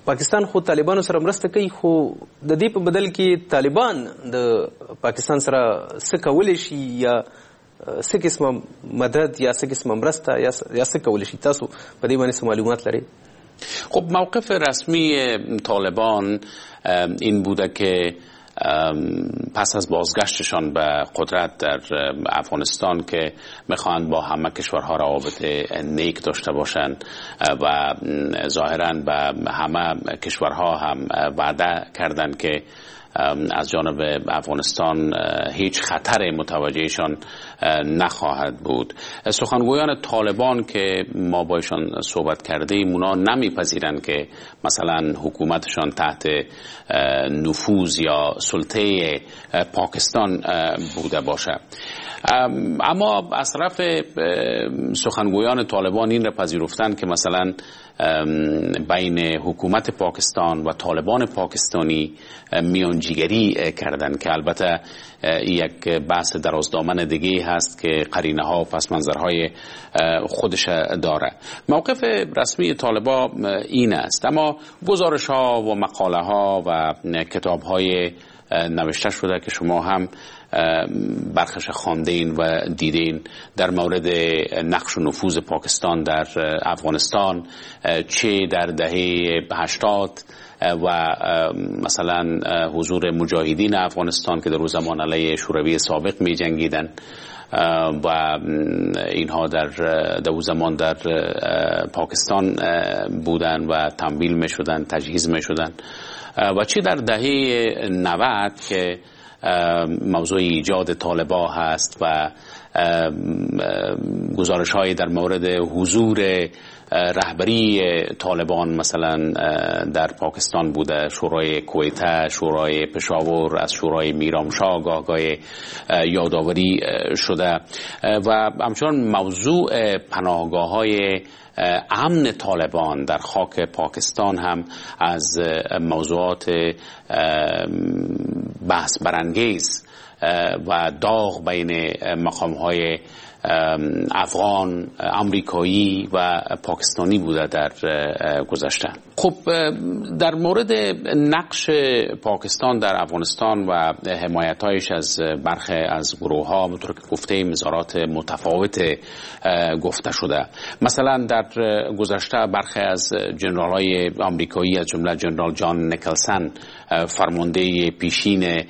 پاکستان خو طالبانو سره مرسته کوي، خو د دې په بدل کې طالبان د پاکستان سره څه کولی شي یا څه قسمه مدد یا څه قسمه مرسته یا څه کولی شي؟ تاسو په دې باندې څه معلومات لرئ؟ خب موقف رسمی طالبان این بوده که پس از بازگشتشان به قدرت در افغانستان که میخواهند با همه کشورها روابط نیک داشته باشند و ظاهراً به همه کشورها هم وعده کردند که از جانب افغانستان هیچ خطر متوجهشان نخواهد بود. سخنگویان طالبان که ما با ایشان صحبت کردیم اونا نمیپذیرند که مثلا حکومتشان تحت نفوذ یا سلطه پاکستان بوده باشه. اما از طرف سخنگویان طالبان این را پذیرفتند که مثلا بین حکومت پاکستان و طالبان پاکستانی میانجیگری کردند که البته یک بحث درازدامن دیگه هست که قرینه ها و پس منظرهای خودش داره. موقف رسمی طالبان این است، اما گزارش ها و مقاله ها و کتاب های نوشته شده که شما هم برخش خواندین و دیدین در مورد نقش و نفوذ پاکستان در افغانستان، چه در دهه هشتاد و مثلا حضور مجاهدین افغانستان که در اون زمان علیه شوروی سابق می جنگیدن و اینها در در اون زمان در پاکستان بودن و تمویل می شدن، تجهیز می شدن، و چه در دهه نود که موضوع ایجاد طالبان هست و گزارش های در مورد حضور رهبری طالبان مثلا در پاکستان بوده، شورای کویته، شورای پشاور، از شورای میرامشاه گاه یادآوری شده و همچنان موضوع پناهگاه های امن طالبان در خاک پاکستان هم از موضوعات بحث برانگیز و داغ بین مقام‌های افغان، امریکایی و پاکستانی بوده در گذشته. خب در مورد نقش پاکستان در افغانستان و حمایت‌هایش از برخی از گروه‌ها مطور که گفته نظارات متفاوت گفته شده. مثلا در گذشته برخی از جنرال‌های امریکایی از جمله جنرال جان نیکلسن فرمانده پیشین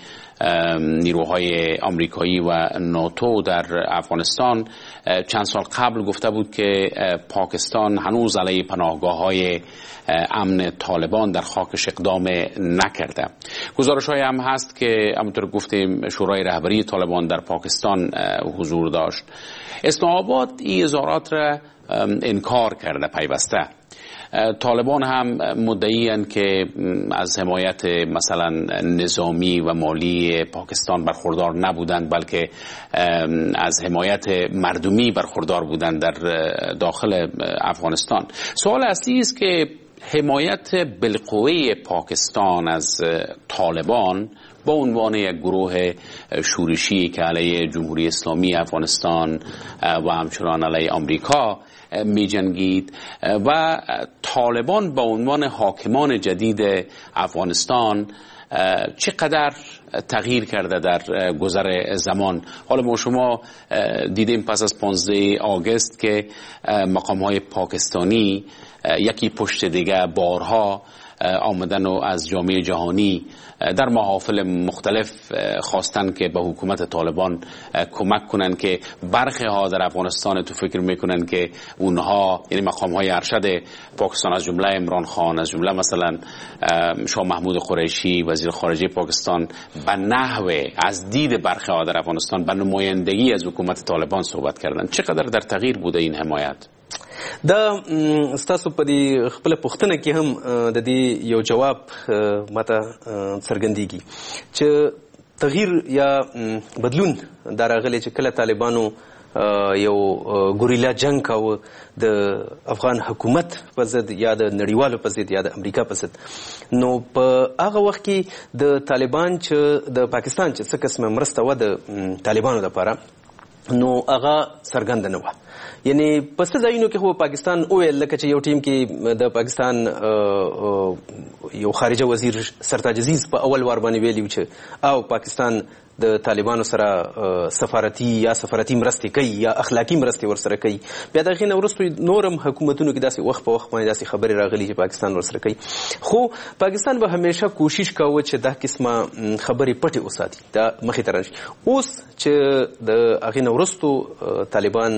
نیروهای آمریکایی و ناتو در افغانستان چند سال قبل گفته بود که پاکستان هنوز علیه پناهگاه‌های امن طالبان در خاکش اقدام نکرده. گزارش های هم هست که همونطور گفتیم شورای رهبری طالبان در پاکستان حضور داشت. اسلام آباد این اظهارات را انکار کرده پیوسته. طالبان هم مدعی‌اند که از حمایت مثلا نظامی و مالی پاکستان برخوردار نبودند، بلکه از حمایت مردمی برخوردار بودند در داخل افغانستان. سوال اصلی است که حمایت بالقوه پاکستان از طالبان با عنوان یک گروه شورشی که علیه جمهوری اسلامی افغانستان و همچنان علیه آمریکا می جنگید و طالبان با عنوان حاکمان جدید افغانستان چقدر تغییر کرده در گذر زمان. حالا ما شما دیدیم پس از پانزده آگوست که مقام‌های پاکستانی یکی پشت دیگه بارها آمدن و از جامعه جهانی در محافل مختلف خواستن که به حکومت طالبان کمک کنن که برخی ها در افغانستان تو فکر میکنن که اونها یعنی مقام های ارشد پاکستان از جمله عمران خان، از جمله مثلا شاه محمود قریشی وزیر خارجه پاکستان به نحو از دید برخی ها در افغانستان به نمایندگی از حکومت طالبان صحبت کردن. چقدر در تغییر بوده این حمایت؟ دا ستاسو په دې خپل پوښتنه کې هم د دې یو جواب ماته څرګندېږي چې تغییر یا بدلون دا راغلی چې کله طالبانو یو ګوریلا جنگ کاوه د افغان حکومت په ضد یا د نړیوالو په ضد یا د امریکا په ضد، نو په هغه وخت کې د طالبان چې د پاکستان چې څه قسمه مرسته وه د طالبانو لپاره نو هغه څرګند نه و. یعنی په څه ځایونو کې خو پاکستان وویل لکه چې یو ټیم کې د پاکستان یو خارجه وزیر سرتاج عزیز په اول وار باندې ویلي چې او پاکستان د طالبانو سره سفارتي یا سفارتي مرستې کوي یا اخلاقی مرستې ورسره کوي. بیا دغه نه وروسته نورم حکومتونو کې داسې وخت په وخت باندې داسې خبرې راغلي چې پاکستان ورسره کوي. خو پاکستان به همیشه کوشش کاوه چې دا قسمه خبرې پټې وساتي، دا مخې ته راشي. اوس چې د هغې نه وروسته طالبان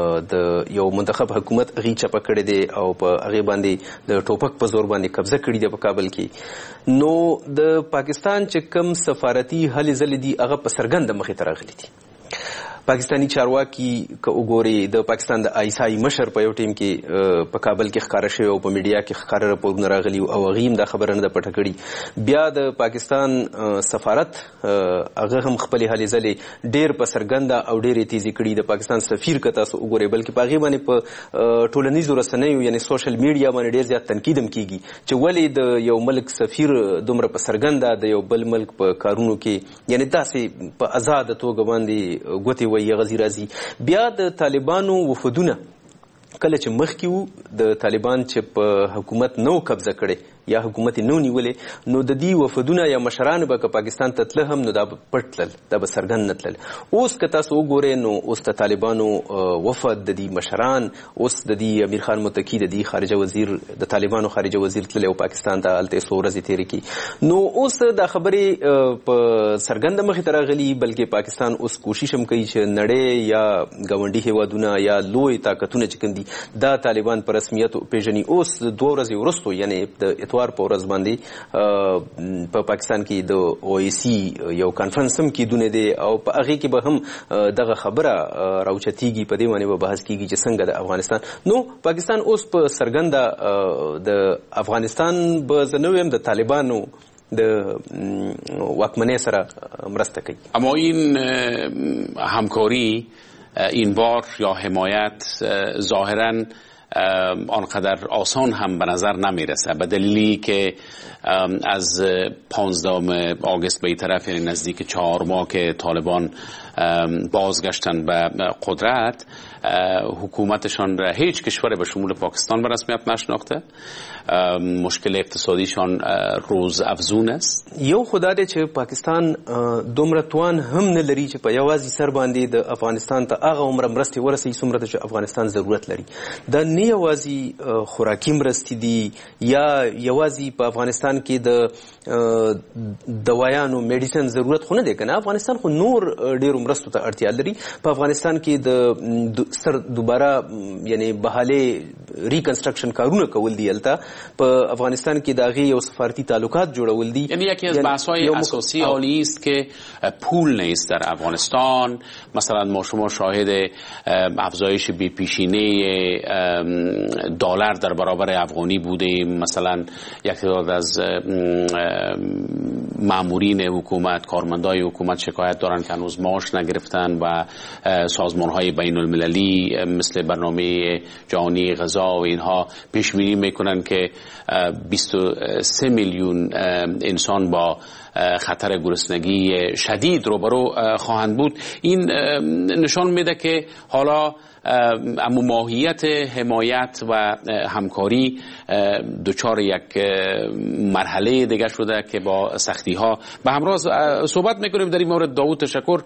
د یو منتخب حکومت هغې چپه کړی دی او په هغې باندې د ټوپک په زور باندې قبضه کړي دی په کابل کې، نو د پاکستان چې کم سفارتي هلې ځلې دي هغه په څرګنده مخې ته راغلي دي. پاکستانی چارواکي که وګوري د پاکستان د آیسای مشر په یو ټیم کې په کابل کې ښکاره شوی او په میډیا کې ښکاره راپورونه راغلي او هغې هم دا خبره نه ده پټه کړې. بیا د پاکستان سفارت هغه هم خپلې هلې ځلې ډېر په څرګنده او ډېرې تیزې کړي. د پاکستان سفیر که تاسو وګورئ بلکې په هغې باندې په ټولنیزو رسنیو یعنی سوشل میډیا باندې ډېر زیات تنقید هم کېږي چې ولې د یو ملک سفیر دومره په څرګنده د یو بل ملک په کارونو کې یعنی داسې په ازاده توګه باندې ګوتې وایي غزي راځي. بیا د طالبانو وفدونه کله چې مخکې وو د طالبان چې په حکومت نو قبضه کړي یا حکومت نو نیولې، نو د دې وفدونه یا مشران به که پاکستان ته تله هم نو دا به پټ تلل، دا به څرګند نه تلل. اوس که تاسو وګورئ نو اوس د طالبانو وفد د دې مشران، اوس د دې امیر خان متقي د دې خارجه وزیر د طالبانو خارجه وزیر تللی او پاکستان ته هلته څو ورځې تېرې کړي. نو اوس دا خبرې په څرګنده مخې ته راغلي، بلکې پاکستان اوس کوشش هم کوي چې نړۍ یا ګاونډي هېوادونه یا لوی طاقتونه چې کوم دي دا طالبان په رسمیت وپېژني. اوس دوه ورځې وروستو یعنی د اتوار په ورځ باندې په پاکستان کې د او ای سی یو کانفرنس هم کېدونی دی او په هغې کې به هم دغه خبره راوچتېږي، په دې باندې به بحث کېږي چې څنګه د افغانستان. نو پاکستان اوس په څرګنده د افغانستان به زه نه وایم د طالبانو د واکمنۍ سره مرسته کوي. اما این همکاری این بار یا حمایت ظاهراً آنقدر آسان هم به نظر نمیرسه، به دلیلی که از پانزدهم آگوست به طرف یعنی نزدیک چهار ماه که طالبان بازگشتن به قدرت، حکومتشان را هیچ کشور به شمول پاکستان به رسمیت نشناخته. مشکل اقتصادیشان روز افزون است. یو خدا دی چې پاکستان دومره توان هم نه لري چې په یوازې سر باندې د افغانستان ته هغه عمره مرستې ورسوي څومره چې افغانستان ضرورت لري. دا نه یوازې خوراکي مرستې دي یا یوازې په افغانستان کې د دوايانو میډیسن ضرورت خو نه دی کنه. افغانستان خو نور ډېرو مرستو ته اړتیا لري. په افغانستان کې د سر دوباره یعنی بحاله ریکنسټرکشن کارونه کول دي. البته په افغانستان کې د هغې یو سفارتي تعلقات جوړول دي. یعنی یکی از بحث‌های اساسی حالی است که پول نیست در افغانستان. مثلا ما شما شاهد افزایش بی پیشینه دلار در برابر افغانی بودیم. مثلا یک تعداد از مامورین حکومت، کارمندای حکومت شکایت دارن که هنوز معاش نگرفتن و سازمان‌های بین المللی مثل برنامه جهانی غذا و اینها پیش بینی میکنن که بیست و سه میلیون انسان با خطر گرسنگی شدید روبرو خواهند بود. این نشان میده که حالا اما ماهیت حمایت و همکاری دچار یک مرحله دیگه شده که با سختی ها به همراه صحبت میکنیم در این مورد. داوود تشکر.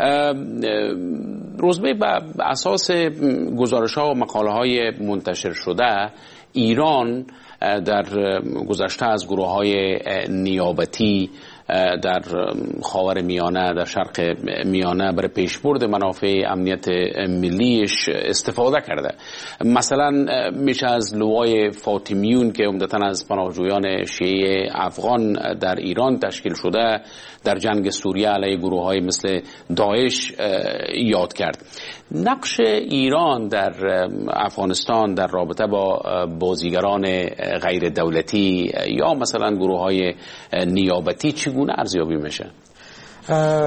روزمه به اساس گزارش ها و مقاله های منتشر شده، ایران در گذشته از گروه های نیابتی در خاور میانه، در شرق میانه برای پیشبرد منافع امنیت ملیش استفاده کرده. مثلا میشه از لوای فاطمیون که عمدتاً از پناهجویان شیعه افغان در ایران تشکیل شده در جنگ سوریه علیه گروه های مثل داعش یاد کرد. نقش ایران در افغانستان در رابطه با بازیگران غیر دولتی یا مثلا گروه های نیابتی چگونه ارزیابی میشه؟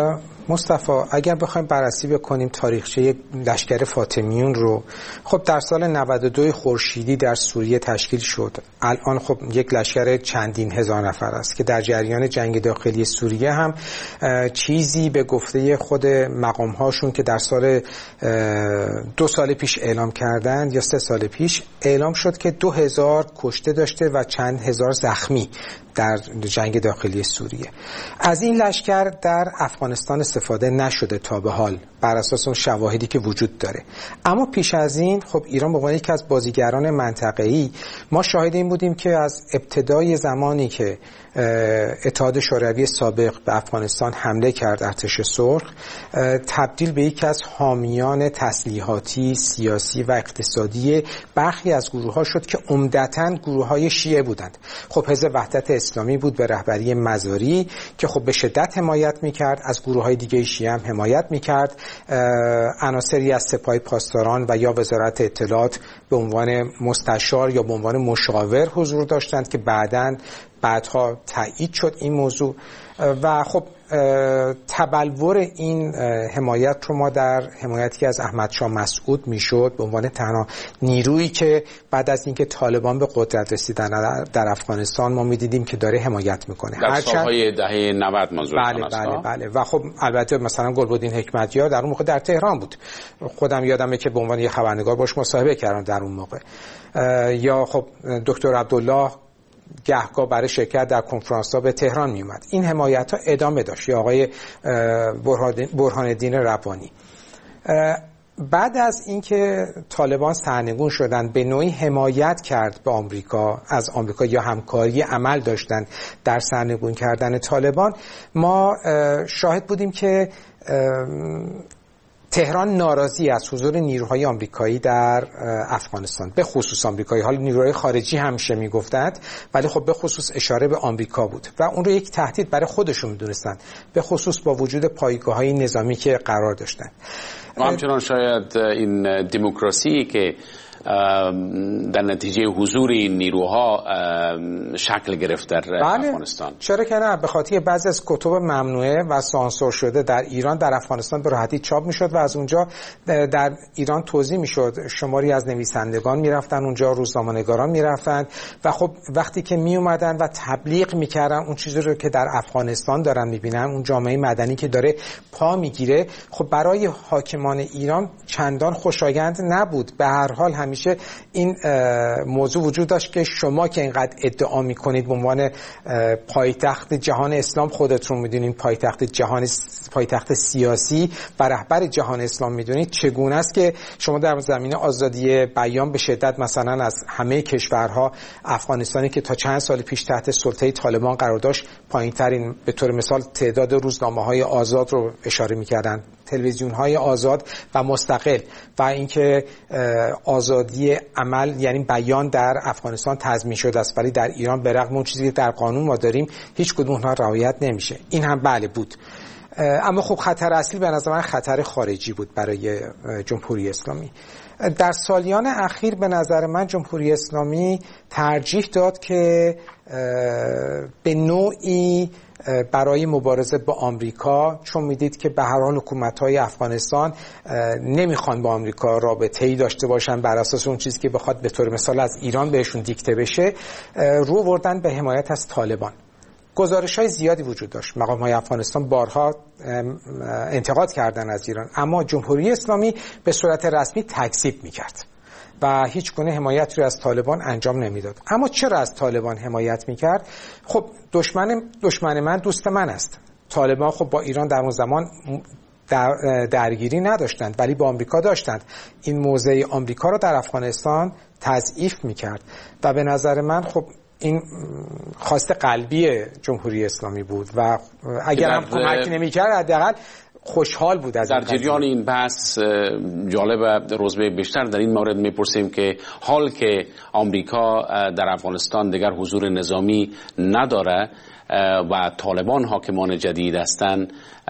مصطفی اگر بخوایم بررسی بکنیم تاریخچه لشکر فاطمیون رو، خب در سال نود و دو خورشیدی در سوریه تشکیل شد. الان خب یک لشکر چندین هزار نفر است که در جریان جنگ داخلی سوریه هم چیزی به گفته خود مقام هاشون که در سال دو سال پیش اعلام کردند یا سه سال پیش اعلام شد که دو هزار کشته داشته و چند هزار زخمی در جنگ داخلی سوریه. از این لشکر در افغانستان استفاده نشده تا به حال بر اساس اون شواهدی که وجود داره. اما پیش از این خب ایران به عنوان یکی از بازیگران منطقه‌ای ما شاهد این بودیم که از ابتدای زمانی که اتحاد شوروی سابق به افغانستان حمله کرد، ارتش سرخ تبدیل به یکی از حامیان تسلیحاتی، سیاسی و اقتصادی برخی از گروه‌ها شد که عمدتاً گروه‌های شیعه بودند. خب حزب وحدت اسلامی بود به رهبری مزاری که خب به شدت حمایت می‌کرد، از گروه‌های دیگه شیعه هم حمایت می‌کرد. عناصری از سپاه پاسداران و یا وزارت اطلاعات به عنوان مستشار یا به عنوان مشاور حضور داشتند که بعداً بعدها تایید شد این موضوع. و خب تبلور این حمایت رو ما در حمایتی از احمد شاه مسعود میشد به عنوان تنها نیرویی که بعد از اینکه طالبان به قدرت رسیدن در افغانستان ما میدیدیم که داره حمایت میکنه در سالهای دهه نود منظورتون بله بله بله. و خب البته مثلا گلبدین حکمتیار در اون موقع در تهران بود، خودم یادمه که به عنوان یه خبرنگار باش مصاحبه کردم در اون موقع. یا خب دکتر عبدالله گهگاه برای شرکت در کنفرانس‌ها به تهران می اومد. این حمایت‌ها ادامه داشت. یا آقای برهان الدین ربانی بعد از اینکه طالبان سرنگون شدند به نوعی حمایت کرد به آمریکا، از آمریکا یا همکاری عمل داشتند در سرنگون کردن طالبان. ما شاهد بودیم که تهران ناراضی از حضور نیروهای آمریکایی در افغانستان، به خصوص آمریکایی. حالا نیروهای خارجی همیشه میگفتند ولی خب به خصوص اشاره به آمریکا بود و اون رو یک تهدید برای خودشون میدونستند، به خصوص با وجود پایگاه‌های نظامی که قرار داشتند. و همچنان شاید این دموکراسی که در نتیجه حضور این نیروها شکل گرفت در بله. افغانستان. چرا که نه؟ به خاطر بعضی از کتب ممنوعه و سانسور شده در ایران در افغانستان به راحتی چاپ میشد و از اونجا در ایران توزیع میشد. شماری از نویسندگان میرفتن اونجا، روزنامه‌نگاران میرفتن و خب وقتی که می اومدن و تبلیغ میکردن اون چیزی رو که در افغانستان دارن میبینن، اون جامعه مدنی که داره پا میگیره، خب برای حاکمان ایران چندان خوشایند نبود. به هر حال هم همیشه این موضوع وجود داشت که شما که اینقدر ادعا میکنید به عنوان پایتخت جهان اسلام، خودتون میدونید پایتخت جهان پایتخت سیاسی و رهبر جهان اسلام میدونید، چگونه است که شما در زمینه آزادی بیان به شدت مثلا از همه کشورها، افغانستانی که تا چند سال پیش تحت سلطه طالبان قرار داشت پایین‌ترین، به طور مثال تعداد روزنامه‌های آزاد رو اشاره می‌کردن، تلویزیون‌های آزاد و مستقل، و اینکه آزادی عمل یعنی بیان در افغانستان تضمین شده است، ولی در ایران به رغم اون چیزی که در قانون ما داریم هیچ کدوم اونها رعایت نمیشه. این هم بله بود، اما خب خطر اصلی به نظر من خطر خارجی بود برای جمهوری اسلامی. در سالیان اخیر به نظر من جمهوری اسلامی ترجیح داد که به نوعی برای مبارزه با آمریکا، چون میدید که به هر حال حکومت‌های افغانستان نمیخوان با آمریکا رابطه‌ای داشته باشن بر اساس اون چیزی که بخواد به طور مثال از ایران بهشون دیکته بشه، رو بردن به حمایت از طالبان. گزارش‌های زیادی وجود داشت، مقام‌های افغانستان بارها انتقاد کردن از ایران، اما جمهوری اسلامی به صورت رسمی تکذیب می‌کرد و هیچ گونه حمایت رو از طالبان انجام نمیداد. اما چرا از طالبان حمایت میکرد؟ خب دشمن دشمن من دوست من است. طالبان خب با ایران در اون زمان در درگیری نداشتند ولی با آمریکا داشتند. این موضع آمریکا رو در افغانستان تضعیف میکرد و به نظر من خب این خواست قلبی جمهوری اسلامی بود و اگر هم کمک نمیکرد حداقل خوشحال بود از در جریان این بحث. جالب روزبه بیشتر در این مورد میپرسیم که حال که آمریکا در افغانستان دیگر حضور نظامی نداره، و طالبان حاکمان جدید هستند،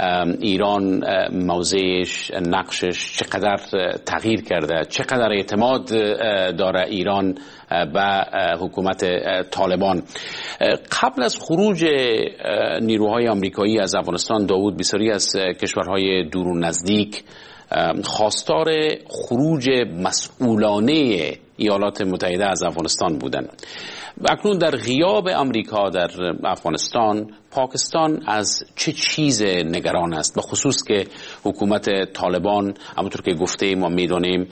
ایران موضعش، نقشش چقدر تغییر کرده، چقدر اعتماد داره ایران به حکومت طالبان. قبل از خروج نیروهای آمریکایی از افغانستان، داوود، بسیاری از کشورهای دور و نزدیک خواستار خروج مسئولانه ایالات متحده از افغانستان بودند. اکنون در غیاب آمریکا در افغانستان، پاکستان از چه چیز نگران است؟ به خصوص که حکومت طالبان همونطور که گفته ما میدونیم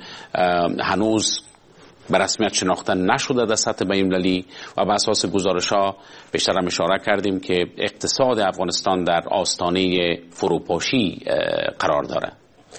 هنوز به رسمیت شناخته نشده در سطح بین‌المللی و بر اساس گزارش‌ها بیشتر هم اشاره کردیم که اقتصاد افغانستان در آستانه فروپاشی قرار داره.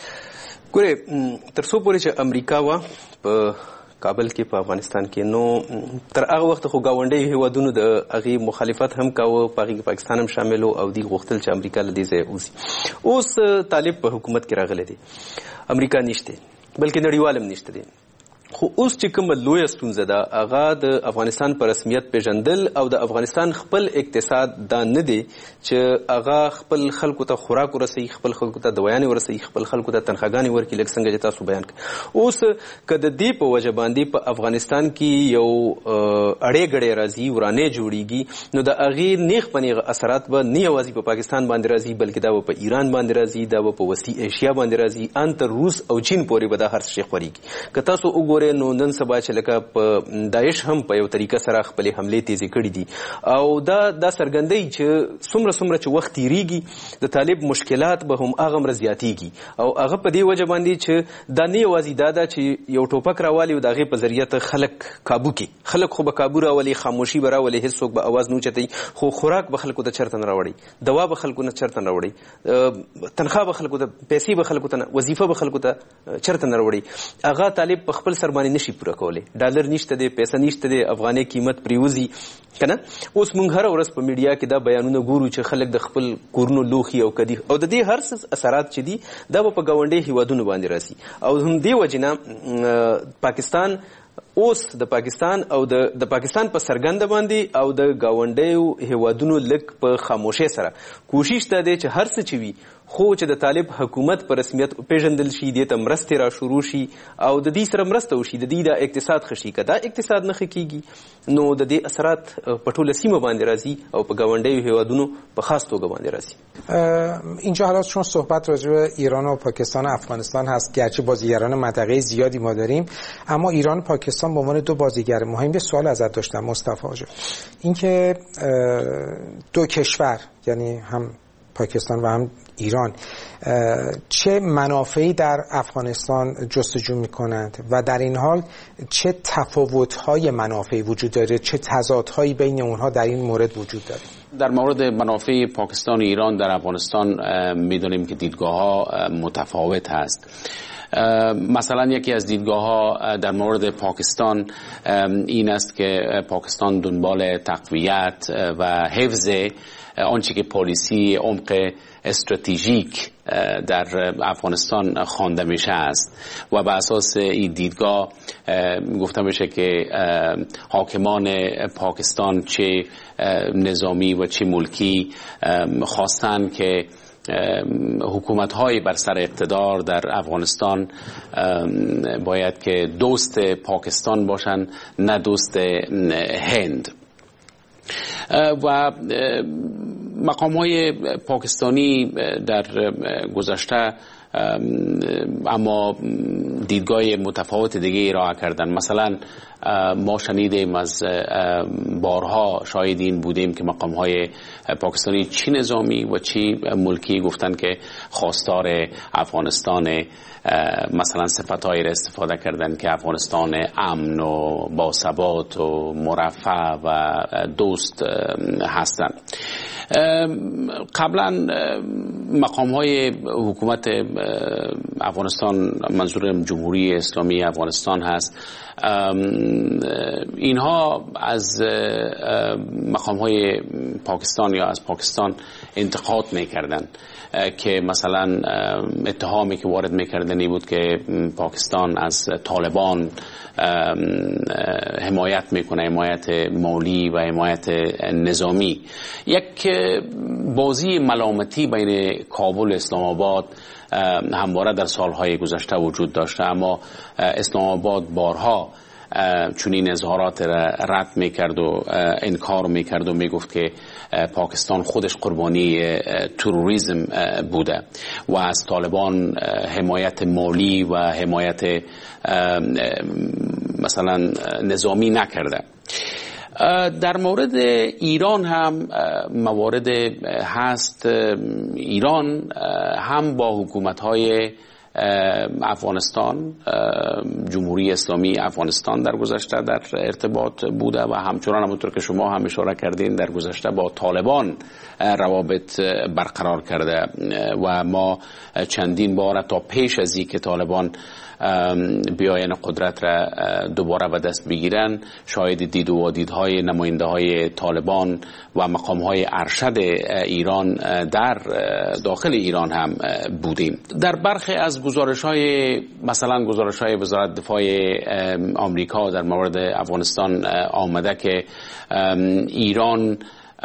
ګوره تر څو پورې چې امریکا وا په کابل کې په افغانستان کې نو تر هغه وخت خو گاونډي هیوادونو د هغه مخالفت هم کاوه، په هغه کې پاکستان هم شامل او دی غوښتل چې امریکا له دې ځای اوسي. اوس طالب په حکومت کې راغلی دی، امریکا نشته بلکې نړیوال هم نشته دی. خو اوس چې کومه لویه ستونزه ده هغه د افغانستان په رسمیت پیژندل او د افغانستان خپل اقتصاد دا نه دی چې هغه خپل خلکو ته خوراک ورسوي، خپل خلکو ته دوايانې ورسوي، خپل خلکو ته تنخواګانې ورکړي، لکه څنګه چې تاسو بیان کړ. اوس که د دې په وجه باندې په افغانستان کې یو اړې ګړې راځي، ورانې جوړیږي، نو د هغې نیغ په نیغ اثرات به نه یوازې په پاکستان باندې راځي بلکې دا به په ایران باندې راځي، دا به په وسطي ایشیا باندې راځي، ان تر روس او چین پورې به دا هر څه خوريږي. که تاسو وګورئ نو نن سبا چې لکه په داعش هم په یو طریقه سره خپل حمله تیزی کړې دي او دا دا سرګندۍ چې څومره څومره چې وخت تیریږي د طالب مشکلات به هم هغه مر زیاتیږي او هغه په دې وجه باندې چې دا نه یوازې دا ده چې یو ټوپک راوالي او د هغې په ذریعه خلک کابو کې خلک خو به کابو راولي، خاموشي به راولي، هېڅوک به اواز نه اوچتوي، خو خوراک به خلکو ته چرته نه راوړي، دوا به خلکو نه چرته نه راوړي، تنخوا به خلکو ته، پیسې به خلکو ته، وظیفه به خلکو ته چرته نه راوړي. هغه طالب په خپل سر باندې نشي پوره کولی، ډالر نشته دی، پیسې نشته دی، افغاني قیمت پریوزي کنه. اوس مونږ هر ورځ په میډیا کې دا بیانونه ګورو چې خلک د خپل کورونو لوخي او کدي او د دې هر څه اثرات چې دي دا په گاونډي هیوادونو باندې راسي او هم دې وجنه پاکستان اوس د پاکستان او د د پاکستان په سرګند باندې او د گاونډیو هیوادونو لک په خاموشي سره کوشش ته دی چې هر څه چوي خو چې د طالب حکومت په رسمیت پیژندل شي، دې ته مرستې را شروع شي او د دې سره مرسته وشي، د دې د اقتصاد ښه شي. که دا اقتصاد نه ښه کېږي نو د دې اثرات په ټوله سیمه باندې راځي او په ګاونډیو هیوادونو په خاص توګه باندې راځي. اینجا حالا چون صحبت راجع به ایران و پاکستان و افغانستان هست، گرچه بازیگران منطقه زیادی ما داریم اما ایران و پاکستان به عنوان دو بازیگر مهم، یه سوال ازت داشتم مصطفی آجا، اینکه دو کشور یعنی هم پاکستان و هم ایران چه منافعی در افغانستان جستجو میکنند و در این حال چه تفاوت‌های منافعی وجود داره، چه تضادهایی بین اونها در این مورد وجود داره؟ در مورد منافع پاکستان و ایران در افغانستان میدونیم که دیدگاه‌ها متفاوت هست. مثلا یکی از دیدگاه‌ها در مورد پاکستان این است که پاکستان دنبال تقویت و حفظ آنچه که پالیسی عمق استراتژیک در افغانستان خوانده میشه است و بر اساس این دیدگاه گفته میشه که حاکمان پاکستان چه نظامی و چه ملکی خواستن که حکومت‌های بر سر اقتدار در افغانستان باید که دوست پاکستان باشن نه دوست هند. و مقام‌های پاکستانی در گذشته اما دیدگاه متفاوت دیگه ارائه کردن. مثلا ما شنیدیم از بارها شاهدین بودیم که مقام‌های پاکستانی چی نظامی و چی ملکی گفتن که خواستار افغانستان مثلا صفت‌هایی را استفاده کردن که افغانستان امن و باثبات و مرفه و دوست هستند. قبلا مقام‌های حکومت افغانستان، منظور جمهوری اسلامی افغانستان هست، اینها از مقام‌های پاکستان یا از پاکستان انتقاد می‌کردند که مثلا اتهامی که وارد می‌کردن این بود که پاکستان از طالبان حمایت میکنه، حمایت مالی و حمایت نظامی. یک بازی ملامتی بین کابل اسلام آباد همواره در سالهای گذشته وجود داشته، اما اسلام آباد بارها چون این اظهارات را رد میکرد و انکار میکرد و میگفت که پاکستان خودش قربانی تروریسم بوده و از طالبان حمایت مالی و حمایت مثلا نظامی نکرده. در مورد ایران هم موارد هست. ایران هم با حکومت‌های افغانستان، جمهوری اسلامی افغانستان در گذشته در ارتباط بوده و همچنان همونطور که شما هم اشاره کردین در گذشته با طالبان روابط برقرار کرده و ما چندین بار تا پیش از این که طالبان بیاین قدرت را دوباره به دست بگیرن شاهد دید و وادیدهای نماینده های طالبان و مقام های ارشد ایران در داخل ایران هم بودیم. در برخی از گزارش های مثلا گزارش های وزارت دفاع آمریکا در مورد افغانستان آمده که ایران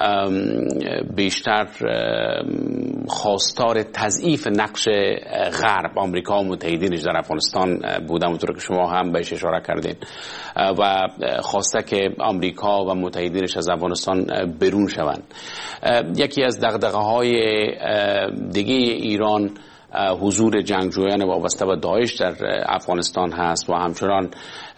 بیشتر خواستار تضعیف نقش غرب، آمریکا و متحدینش در افغانستان بوده، همونطور که شما هم بهش اشاره کردین، و خواسته که آمریکا و متحدینش از افغانستان برون شوند. یکی از دغدغه‌های دیگه ایران حضور جنگجویان وابسته به داعش در افغانستان هست و همچنان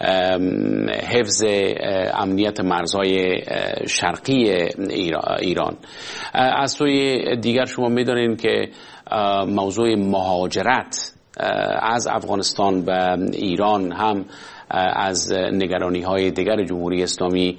حفظ امنیت مرزهای شرقی ایران. از سوی دیگر شما می‌دانید که موضوع مهاجرت از افغانستان به ایران هم از نگرانی های دیگر جمهوری اسلامی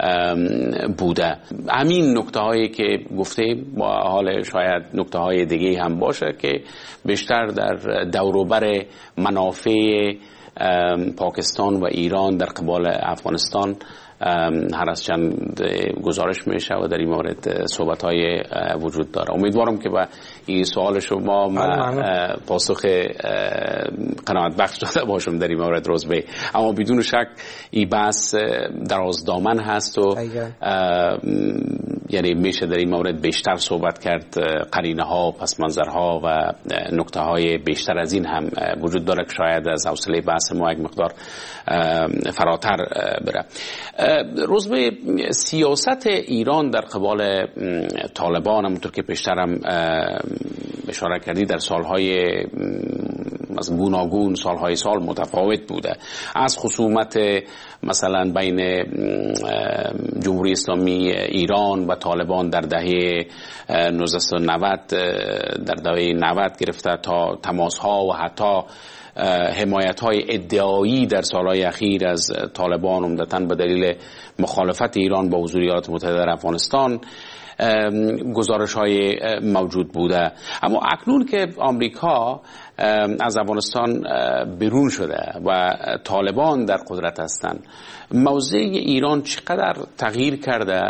بوده. همین نکته هایی که گفتیم با حال شاید نکته های دیگه هم باشه که بیشتر در دوروبر منافع پاکستان و ایران در قبال افغانستان هر از چند گزارش میشه و در این مورد صحبت های وجود داره. امیدوارم که با این سوال شما پاسخ قناعت بخش داده باشم در این مورد روزبه، اما بدون شک این بحث درازدامن هست و یعنی میشه در این مورد بیشتر صحبت کرد. قرینه ها، پس منظرها و نکته های بیشتر از این هم وجود داره که شاید از حوصله بحث ما یک مقدار فراتر بره. روزبه، سیاست ایران در قبال طالبان همونطور که پیشترم اشاره کردی در سالهای از گوناگون سالهای سال متفاوت بوده، از خصومت مثلا بین جمهوری اسلامی ایران و طالبان در دهه نوزده نود در دهه نود گرفته تا تماس‌ها و حتی حمایت های ادعایی در سالهای اخیر از طالبان عمدتاً به دلیل مخالفت ایران با حضور ایالات متحده در افغانستان گزارش های موجود بوده. اما اکنون که آمریکا از افغانستان برون شده و طالبان در قدرت هستند، موضع ایران چقدر تغییر کرده؟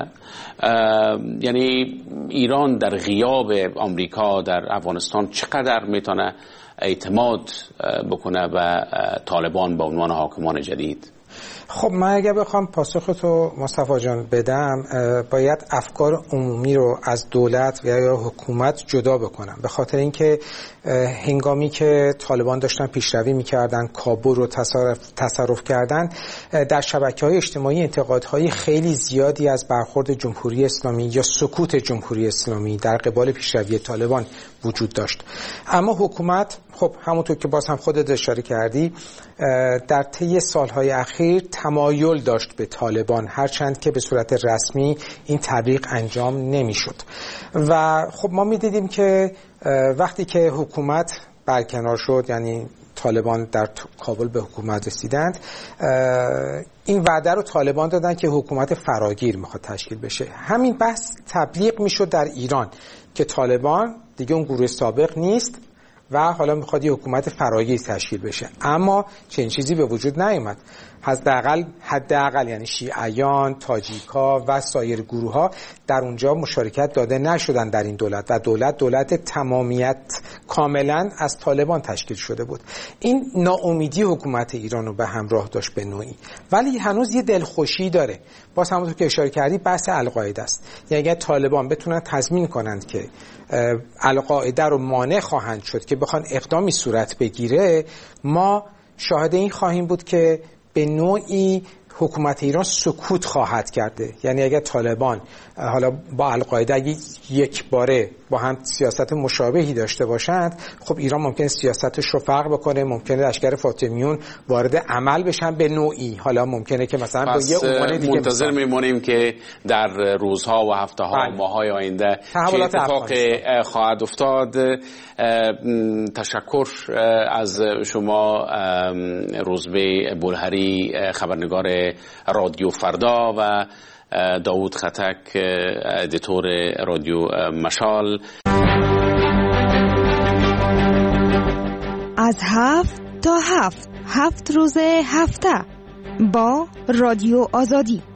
یعنی ایران در غیاب آمریکا در افغانستان چقدر میتونه اعتماد بکنه به طالبان به عنوان حاکمان جدید؟ خب من اگه بخوام پاسخ تو مصطفی جان بدم، باید افکار عمومی رو از دولت و یا حکومت جدا بکنم، به خاطر اینکه هنگامی که طالبان داشتن پیشروی میکردن، کابل رو تصرف, تصرف کردن، در شبکه‌های اجتماعی انتقادهای خیلی زیادی از برخورد جمهوری اسلامی یا سکوت جمهوری اسلامی در قبال پیشروی طالبان وجود داشت. اما حکومت خب همونطور که باز هم خودت اشاره کردی در طی سالهای اخیر تمایل داشت به طالبان، هرچند که به صورت رسمی این تبلیغ انجام نمیشد. و خب ما میدیدیم که وقتی که حکومت برکنار شد، یعنی طالبان در کابل به حکومت رسیدند، این وعده رو طالبان دادن که حکومت فراگیر میخواد تشکیل بشه. همین بحث تبلیغ میشد در ایران که طالبان دیگه اون گروه سابق نیست و حالا میخواد یه حکومت فراگیر تشکیل بشه، اما چنین چیزی به وجود نیامد. حداقل حداقل یعنی شیعیان، تاجیکا و سایر گروه‌ها در اونجا مشارکت داده نشدن در این دولت و دولت دولت تمامیت کاملا از طالبان تشکیل شده بود. این ناامیدی حکومت ایران رو به همراه داشت به نوعی، ولی هنوز یه دلخوشی داره. باز همونطور که اشاره کردی بحث القاعده است. یعنی اگر طالبان بتونن تضمین کنند که القاعده رو مانع خواهند شد که بخوان اقدامی صورت بگیره، ما شاهد این خواهیم بود که به نوعی حکومت ایران سکوت خواهد کرده. یعنی اگر طالبان حالا با القاعده یک باره با هم سیاست مشابهی داشته باشند، خب ایران ممکنه سیاستش رو فرق بکنه، ممکنه لشکر فاطمیون وارد عمل بشن به نوعی. حالا ممکنه که مثلا با یه عنوان دیگه منتظر میمونیم که در روزها و هفته‌ها و ماه‌های آینده چه اتفاقی خواهد افتاد. تشکر از شما روزبه بولهری، خبرنگار رادیو فردا، و داوود خطک، ادیتور رادیو مشال. از هفت تا هفت هفت روز هفته با رادیو آزادی.